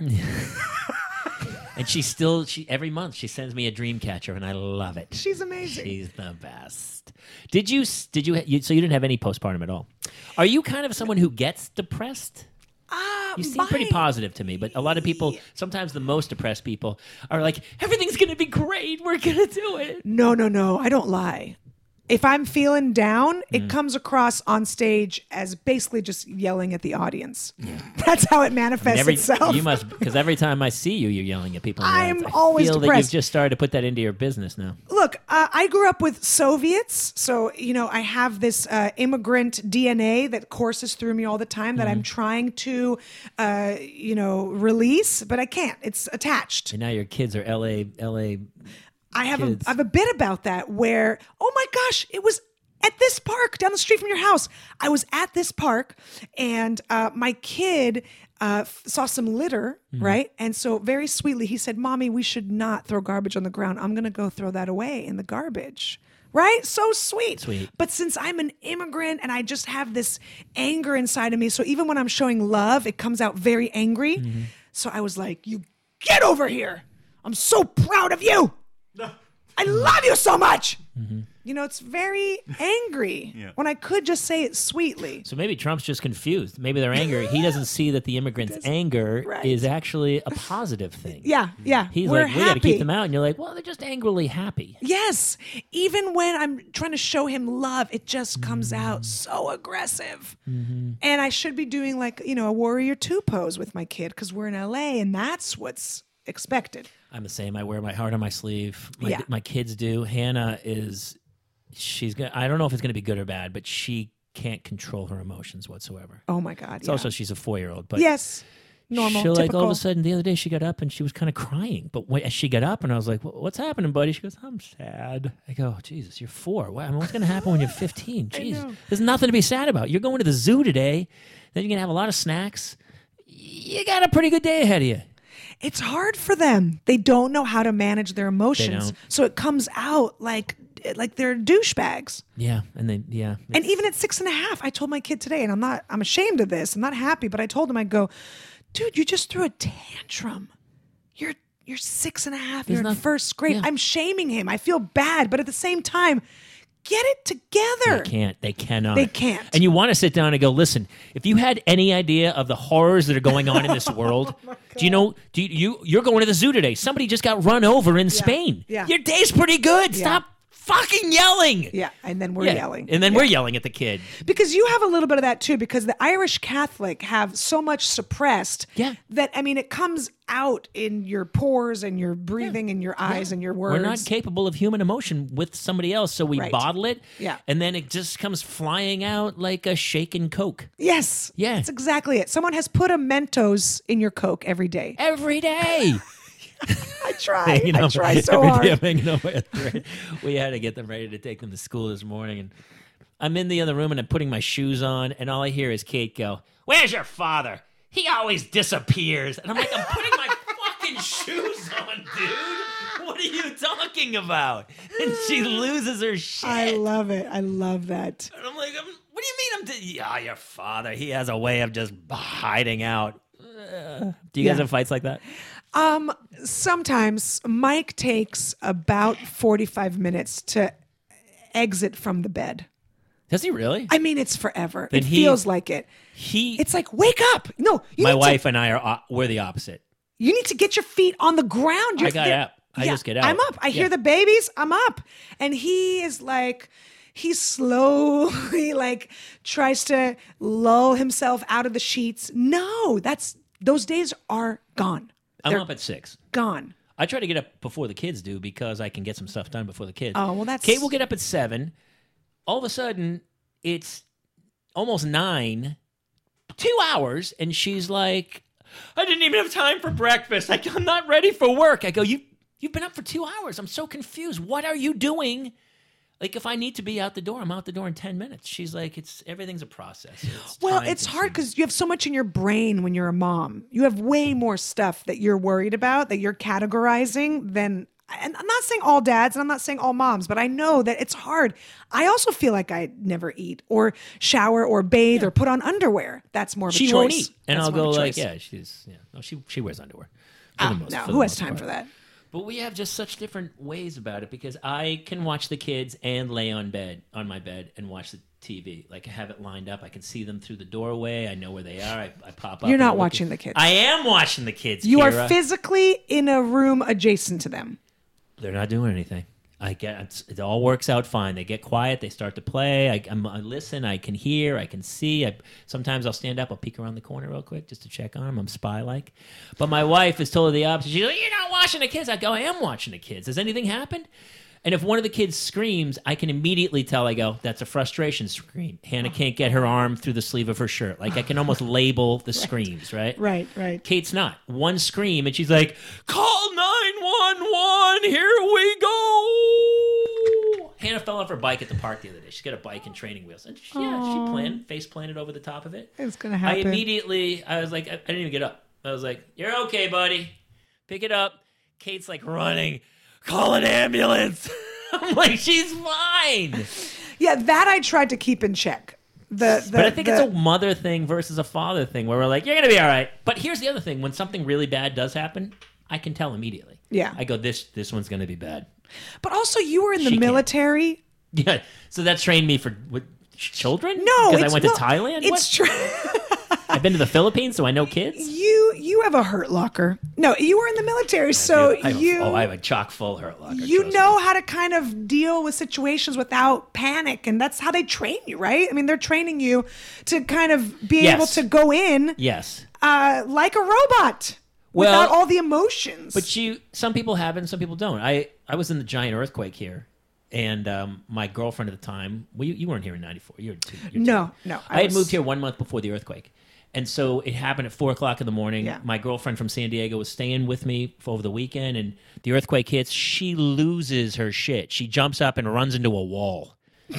And she every month she sends me a dream catcher, and I love it. She's amazing. She's the best. Did you so you didn't have any postpartum at all? Are you kind of someone who gets depressed? You seem pretty positive to me, but a lot of people, sometimes the most depressed people, are like, everything's going to be great. We're going to do it. No. I don't lie. If I'm feeling down, Mm. it comes across on stage as basically just yelling at the audience. That's how it manifests itself. You must, because every time I see you, you're yelling at people. in the I'm audience. I always feel that depressed. you've just started to put that into your business now. Look, I grew up with Soviets, so I have this immigrant DNA that courses through me all the time that I'm trying to, release, but I can't. It's attached. And now your kids are LA. I have kids. I have a bit about that where, oh my gosh, it was at this park down the street from your house. I was at this park, and my kid saw some litter, right? And so very sweetly, he said, "Mommy, we should not throw garbage on the ground. I'm going to go throw that away in the garbage." Right? So sweet. Sweet. But since I'm an immigrant and I just have this anger inside of me, so even when I'm showing love, it comes out very angry. So I was like, "You get over here. I'm so proud of you. I love you so much." It's very angry when I could just say it sweetly. So maybe Trump's just confused. Maybe they're angry. He doesn't see that the immigrants' anger Right. is actually a positive thing. Yeah. He's We're like, we got to happy. keep them out. And you're like, well, they're just angrily happy. Yes. Even when I'm trying to show him love, it just comes out so aggressive. And I should be doing like, a Warrior 2 pose with my kid because we're in LA and that's what's expected. I'm the same. I wear my heart on my sleeve. Yeah. My kids do. Hannah I don't know if it's going to be good or bad, but she can't control her emotions whatsoever. Oh my God. It's also, she's a 4-year-old. But yes. Normal. she'll typical. all of a sudden, the other day she got up and she was kind of crying. But as she got up and I was like, what's happening, buddy? She goes, I'm sad. I go, Jesus, you're 4. What's going to happen when you're 15? Jesus, there's nothing to be sad about. You're going to the zoo today. Then you're going to have a lot of snacks. You got a pretty good day ahead of you. It's hard for them. They don't know how to manage their emotions. don't. So it comes out like they're douchebags. Yeah. And then, And even at 6.5, I told my kid today, and I'm ashamed of this. I'm not happy, but I told him, I go, dude, you just threw a tantrum. You're 6.5. You're in not- first grade. yeah. I'm shaming him. I feel bad, but at the same time, get it together. They cannot. They can't. And you want to sit down and go, listen, if you had any idea of the horrors that are going on in this world, you're going to the zoo today. Somebody just got run over in Spain. Yeah. Your day's pretty good. Yeah. Stop fucking yelling. Yeah, and then we're Yeah. yelling. And then we're yelling at the kid. Because you have a little bit of that too, because the Irish Catholic have so much suppressed that, it comes out in your pores and your breathing and your eyes and your words. We're not capable of human emotion with somebody else, so we Right. bottle it. Yeah. And then it just comes flying out like a shaken Coke. Yes. Yeah. That's exactly it. Someone has put a Mentos in your Coke every day. Every day. I try. You know, I try so every day hard. I'm hanging out by a thread. We had to get them ready to take them to school this morning, and I'm in the other room and I'm putting my shoes on, and all I hear is Kate go, "Where's your father? He always disappears." And I'm like, I'm putting my fucking shoes on, dude. What are you talking about? And she loses her shit. I love it. I love that. And I'm like, what do you mean yeah, your father, he has a way of just hiding out. Do you guys have fights like that? Sometimes Mike takes about 45 minutes to exit from the bed. Does he really? I mean, it's forever. Then It feels like it. He, It's like, wake up. No, my wife and I we're the opposite. You need to get your feet on the ground. I got up. I just get out. I'm up. I hear the babies. I'm up. And he is like, he slowly like tries to lull himself out of the sheets. No, those days are gone. I'm up at 6. Gone. I try to get up before the kids do because I can get some stuff done before the kids. Oh, well, that's... Kate will get up at 7. All of a sudden, it's almost 9, 2 hours, and she's like, I didn't even have time for breakfast. I'm not ready for work. I go, you've been up for 2 hours. I'm so confused. What are you doing? Like, if I need to be out the door, I'm out the door in 10 minutes. She's like, everything's a process. It's hard because you have so much in your brain when you're a mom. You have way more stuff that you're worried about, that you're categorizing than... And I'm not saying all dads and I'm not saying all moms, but I know that it's hard. I also feel like I never eat or shower or bathe or put on underwear. That's more of a choice. She won't eat. And That's I'll more go of a like, choice. no, she wears underwear. No, who has time for that? But we have just such different ways about it because I can watch the kids and lay on my bed and watch the TV. Like I have it lined up. I can see them through the doorway. I know where they are. I pop up. You're not watching the kids. I am watching the kids. You Kira. are physically in a room adjacent to them. They're not doing anything. It all works out fine. They get quiet. They start to play. I listen. I can hear. I can see. Sometimes I'll stand up. I'll peek around the corner real quick just to check on them. I'm spy-like. But my wife is totally the opposite. She's like, you're not watching the kids. I go, I am watching the kids. Has anything happened? And if one of the kids screams, I can immediately tell, I go, that's a frustration scream. Hannah can't get her arm through the sleeve of her shirt. Like I can almost label the screams, right? Right. Kate's not. One scream and she's like, call 911, here we go. Hannah fell off her bike at the park the other day. She's got a bike and training wheels. And she face planted over the top of it. It's going to happen. I was like, I didn't even get up. I was like, you're okay, buddy. Pick it up. Kate's like running. Call an ambulance. I'm like, she's fine. Yeah, that I tried to keep in check. But I think it's a mother thing versus a father thing where we're like, you're going to be all right. But here's the other thing. When something really bad does happen, I can tell immediately. Yeah. I go, this one's going to be bad. But also you were in the military. Yeah. So that trained me for children? No. Because I went to Thailand? It's true. I've been to the Philippines, so I know kids. You have a hurt locker. No, you were in the military, so I have a chock full hurt locker. You know how to kind of deal with situations without panic, and that's how they train you, right? I mean, they're training you to kind of be able to go in, like a robot, without all the emotions. But some people have it, and some people don't. I was in the giant earthquake here. And my girlfriend at the time, you weren't here in '94. You're two. No. I had moved here 1 month before the earthquake. And so it happened at 4:00 in the morning. Yeah. My girlfriend from San Diego was staying with me over the weekend, and the earthquake hits. She loses her shit. She jumps up and runs into a wall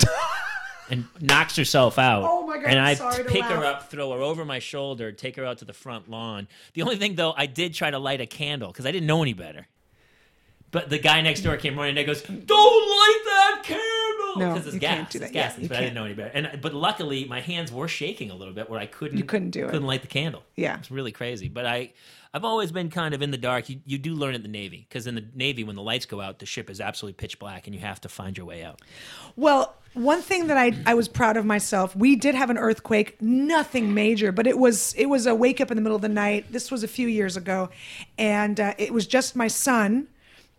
and knocks herself out. Oh, my God. And I sorry pick to her laugh. up, throw her over my shoulder, take her out to the front lawn. The only thing, though, I did try to light a candle because I didn't know any better. But the guy next door came running and goes, don't light that candle! No, because it's you gas. can't do that. It's gas, Yeah, you but I didn't know any better. But luckily, my hands were shaking a little bit where I couldn't light the candle. Yeah. It's really crazy. But I've always been kind of in the dark. You do learn in the Navy, because in the Navy, when the lights go out, the ship is absolutely pitch black, and you have to find your way out. Well, one thing that I was proud of myself, we did have an earthquake, nothing major, but it was a wake up in the middle of the night. This was a few years ago, and it was just my son.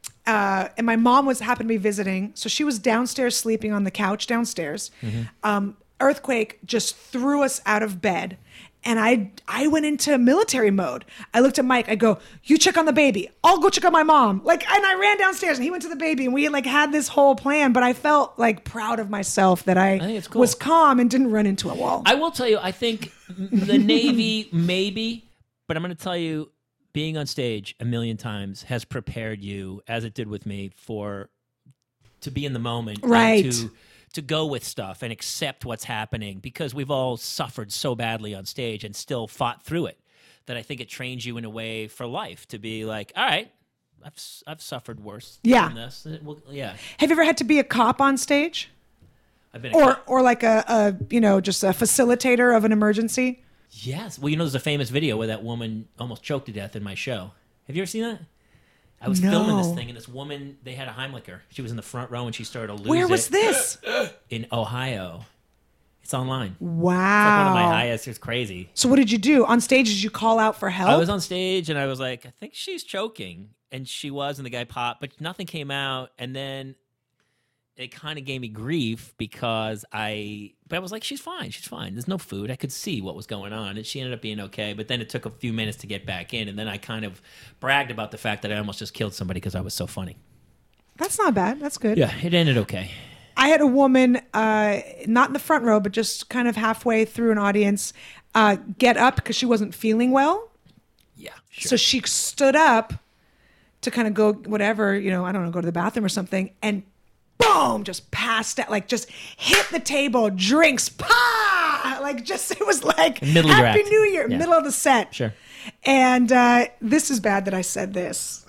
And my mom happened to be visiting, so she was downstairs sleeping on the couch downstairs. Mm-hmm. Earthquake just threw us out of bed, and I went into military mode. I looked at Mike. I go, "You check on the baby. I'll go check on my mom." And I ran downstairs, and he went to the baby, and we had this whole plan. But I felt proud of myself that I think it's cool. was calm and didn't run into a wall. I will tell you, I think the Navy maybe, but I'm going to tell you, being on stage a million times has prepared you, as it did with me, to be in the moment, Right. and to go with stuff and accept what's happening, because we've all suffered so badly on stage and still fought through it, that I think it trains you in a way for life to be like, all right, I've suffered worse Yeah. than this. Well, yeah. Have you ever had to be a cop on stage? I've been Or like a just a facilitator of an emergency? Yes. Well, there's a famous video where that woman almost choked to death in my show. Have you ever seen that? I was filming this No. thing, and this woman, they had a Heimlicher. She was in the front row, and she started to lose Where it. was this? In Ohio. It's online. Wow. It's like one of my highest. It's crazy. So what did you do? On stage, did you call out for help? I was on stage, and I was like, I think she's choking. And she was, and the guy popped, but nothing came out. And then it kind of gave me grief because I was like, she's fine. She's fine. There's no food. I could see what was going on. And she ended up being okay. But then it took a few minutes to get back in. And then I kind of bragged about the fact that I almost just killed somebody because I was so funny. That's not bad. That's good. Yeah, it ended okay. I had a woman, not in the front row, but just kind of halfway through an audience, get up because she wasn't feeling well. Yeah, sure. So she stood up to kind of go, whatever, I don't know, go to the bathroom or something. And boom, just passed out, like just hit the table, drinks, pa! Like just, it was like Middle of your Happy act. New Year, Yeah. middle of the set. Sure. And this is bad that I said this.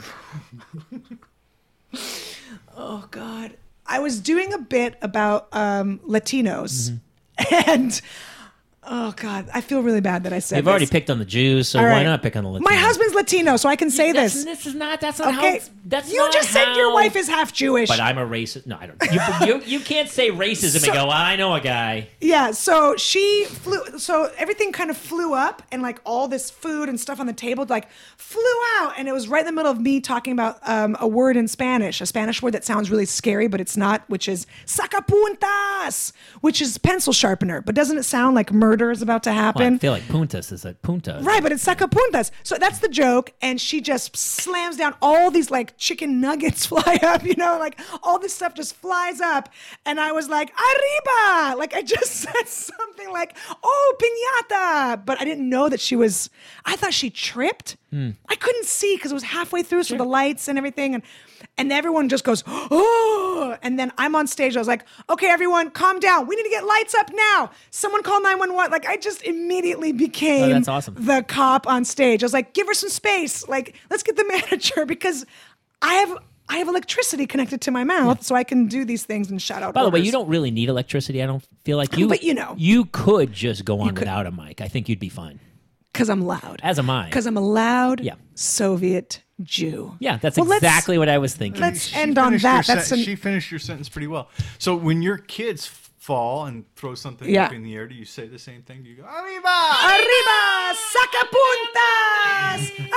Oh, God. I was doing a bit about Latinos. And, oh, God, I feel really bad that I said You've this. already picked on the Jews, so All why right. not pick on the Latinos? My husband's Latino, so I can say this. That's not Okay. how. That's You not just said your how- wife is half Jewish. But I'm a racist. No, I don't. You can't say racism So- and go, well, I know a guy. Yeah, so she flew, so everything kind of flew up, and like all this food and stuff on the table like flew out, and it was right in the middle of me talking about a word in Spanish, a Spanish word that sounds really scary, but it's not, which is sacapuntas, which is pencil sharpener. But doesn't it sound like murder is about to Well, I happen? feel like puntas is a punta. Right, but it's sacapuntas. So that's the joke, and she just slams down all these like chicken nuggets fly up, like all this stuff just flies up, and I was like, arriba! Like I just said something like, oh, piñata! But I didn't know that I thought she tripped. I couldn't see because it was halfway through, so the lights and everything, and everyone just goes, oh! And then I'm on stage, I was like, okay, everyone, calm down. We need to get lights up now. Someone call 911. Like I just immediately became that's awesome. the cop on stage. I was like, give her some space. Like, let's get the manager because I have electricity connected to my mouth, so I can do these things and shout out. By the way, orders. you don't really need electricity. I don't feel like you. But you could just go on without a mic. I think you'd be fine. because I'm loud. As am I. Because I'm a loud Yeah. Soviet Jew. Yeah, that's Well, let's- exactly what I was thinking. Let's She end on finished that. your That's she finished your sentence pretty well. So when your kids fall and throw something Yeah. up in the air, do you say the same thing? Do you go, arriba? Arriba, sacapuntas.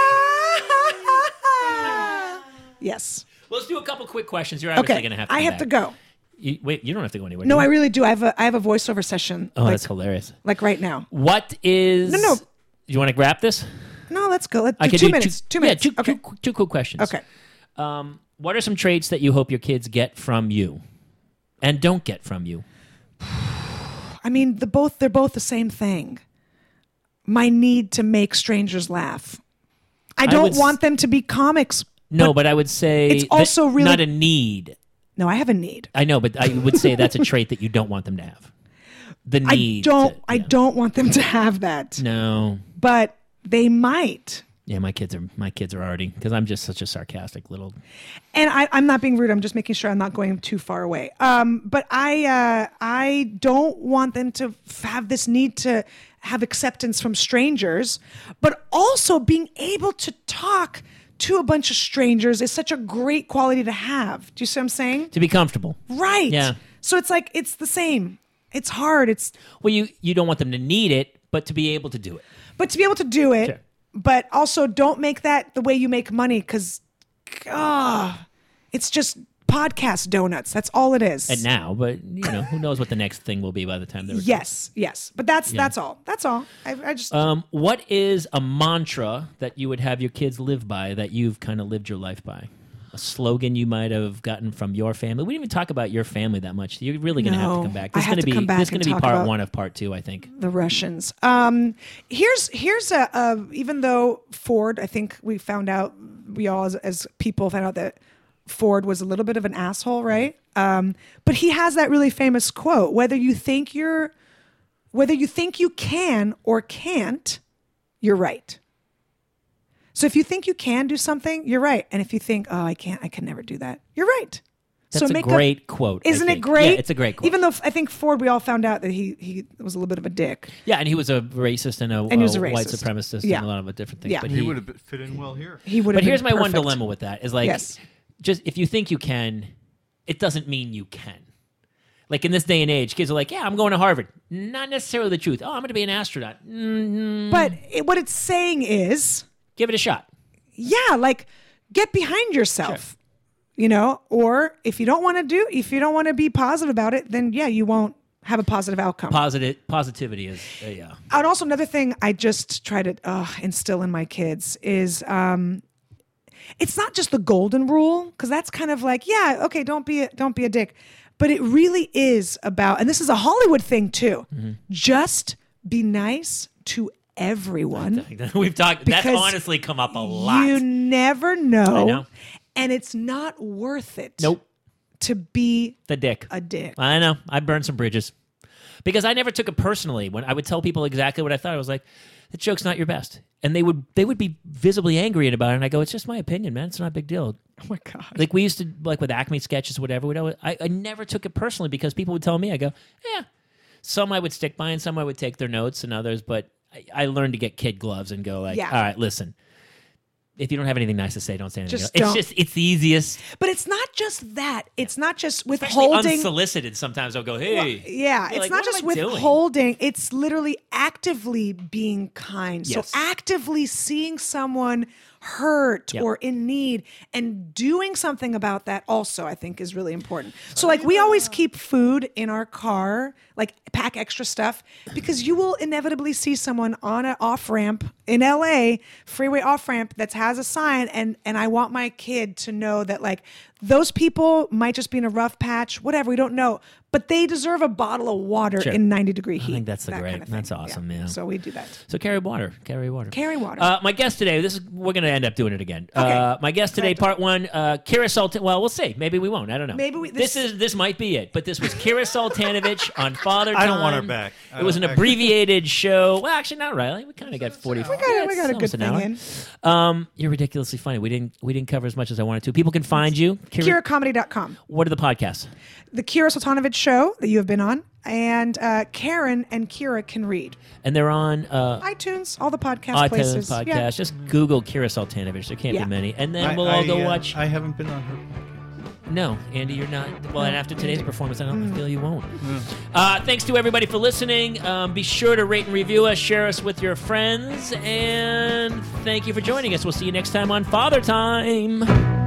Ah! Yes. Well, let's do a couple quick questions. You're obviously Okay. going to have to. I come have to back. go. Wait, you don't have to go anywhere. No, do I you? really do. I have a voiceover session. Oh, like, that's hilarious. like right now. What is? No. You want to wrap this? No, let's go. Let's I do could 2 do minutes. 2 minutes. Yeah, Okay. two quick questions. Okay. What are some traits that you hope your kids get from you, and don't get from you? I mean, they're both the same thing. My need to make strangers laugh. I don't would want them to be comics. No, but I would say it's also really- not a need. No, I have a need. I know, but I would say that's a trait that you don't want them to have. The need. I don't want them to have that. No. But they might. Yeah, my kids are already, because I'm just such a sarcastic little. And I'm not being rude. I'm just making sure I'm not going too far away. But I don't want them to have this need to have acceptance from strangers, but also being able to talk to a bunch of strangers is such a great quality to have. Do you see what I'm saying? To be comfortable. Right. Yeah. So it's like, it's the same. It's hard. Well, you don't want them to need it, but to be able to do it. But to be able to do it, Sure. but also don't make that the way you make money because, it's just podcast donuts. That's all it is. And now, but who knows what the next thing will be by the time they're. Yes. But that's all. That's all. I just What is a mantra that you would have your kids live by that you've kind of lived your life by? a slogan you might have gotten from your family. We didn't even talk about your family that much. You're really going to have to No, come back. I This is have going to come back This is going and to be talk part about- 1 of part 2, I think. The Russians. Here's a even though Ford, I think we found out, we all as people found out that Ford was a little bit of an asshole, right? But he has that really famous quote: whether you think you can or can't, you're right. So if you think you can do something, you're right. And if you think, oh, I can never do that, you're right. That's a great quote. Isn't I it think. great? Yeah, it's a great quote. Even though I think Ford, we all found out that he was a little bit of a dick. Yeah, and he was a racist and a he was a white racist. supremacist Yeah. and a lot of different things. Yeah. But He would have fit in well here. He would. But have here's been my one perfect. dilemma with that is like, Yes. just if you think you can, it doesn't mean you can. Like in this day and age, kids are like, yeah, I'm going to Harvard. Not necessarily the truth. Oh, I'm going to be an astronaut. But what it's saying is, Give it a shot. yeah, like get behind yourself, you know, or if you don't want to be positive about it, then yeah, you won't have a positive outcome. Positivity is, yeah. And also another thing I just try to instill in my kids is, it's not just the golden rule, because that's kind of like, yeah, okay, don't be a dick. But it really is about, and this is a Hollywood thing too, just be nice to everyone. We've talked, that's Because honestly come up a lot. You never I know. know. And it's not worth it Nope. to be The dick. a dick. I know. I burned some bridges. Because I never took it personally. When I would tell people exactly what I thought, I was like, the joke's not your best. And they would be visibly angry about it. And I go, it's just my opinion, man. It's not a big deal. Oh my God. Like we used to, like with Acme sketches, whatever. I never took it personally because people would tell me, I go, yeah. Some I would stick by and some I would take their notes and others. But I learned to get kid gloves and go like, Yeah. all right, listen. If you don't have anything nice to say, don't say anything. Just else. don't. It's the easiest. But it's not just that. It's not just Especially withholding. unsolicited. Sometimes I'll go, hey. Yeah, You're it's like, not what just am I doing? withholding. It's literally actively being kind. Yes. So actively seeing someone hurt Yep. or in need and doing something about that also, I think, is really important. So like we always keep food in our car, like pack extra stuff, because you will inevitably see someone on an off-ramp in LA, freeway off-ramp that has a sign, and I want my kid to know that like those people might just be in a rough patch, whatever, we don't know, but they deserve a bottle of water Sure. in 90-degree heat. I think that's the that great. kind of thing. That's awesome, yeah. So we do that. So carry water. Carry water. Carry water. My guest today, we're going to end up doing it again. Okay. My guest today, part 1, Kira Sultan. Well, we'll see. Maybe we won't. I don't know. Maybe this might be it. But this was Kira Sultanovich on Father Time. I don't want her back. It was an abbreviated show. Well, actually, not really. We kind of got 40. we got a good thing in. You're ridiculously funny. We didn't cover as much as I wanted to. People can find you. KiraComedy.com. What are the podcasts? The Kira Sultanovich show that you have been on, and Karen and Kira can read. And they're on iTunes, all the podcast iTunes places. podcast. Yeah. Just Google Kira Sultanovich. There can't Yeah. be many. And then we'll all go watch. I haven't been on her. No, Andy, you're not. Well, and after today's performance, I don't feel you won't. Thanks to everybody for listening. Be sure to rate and review us, share us with your friends, and thank you for joining us. We'll see you next time on Father Time.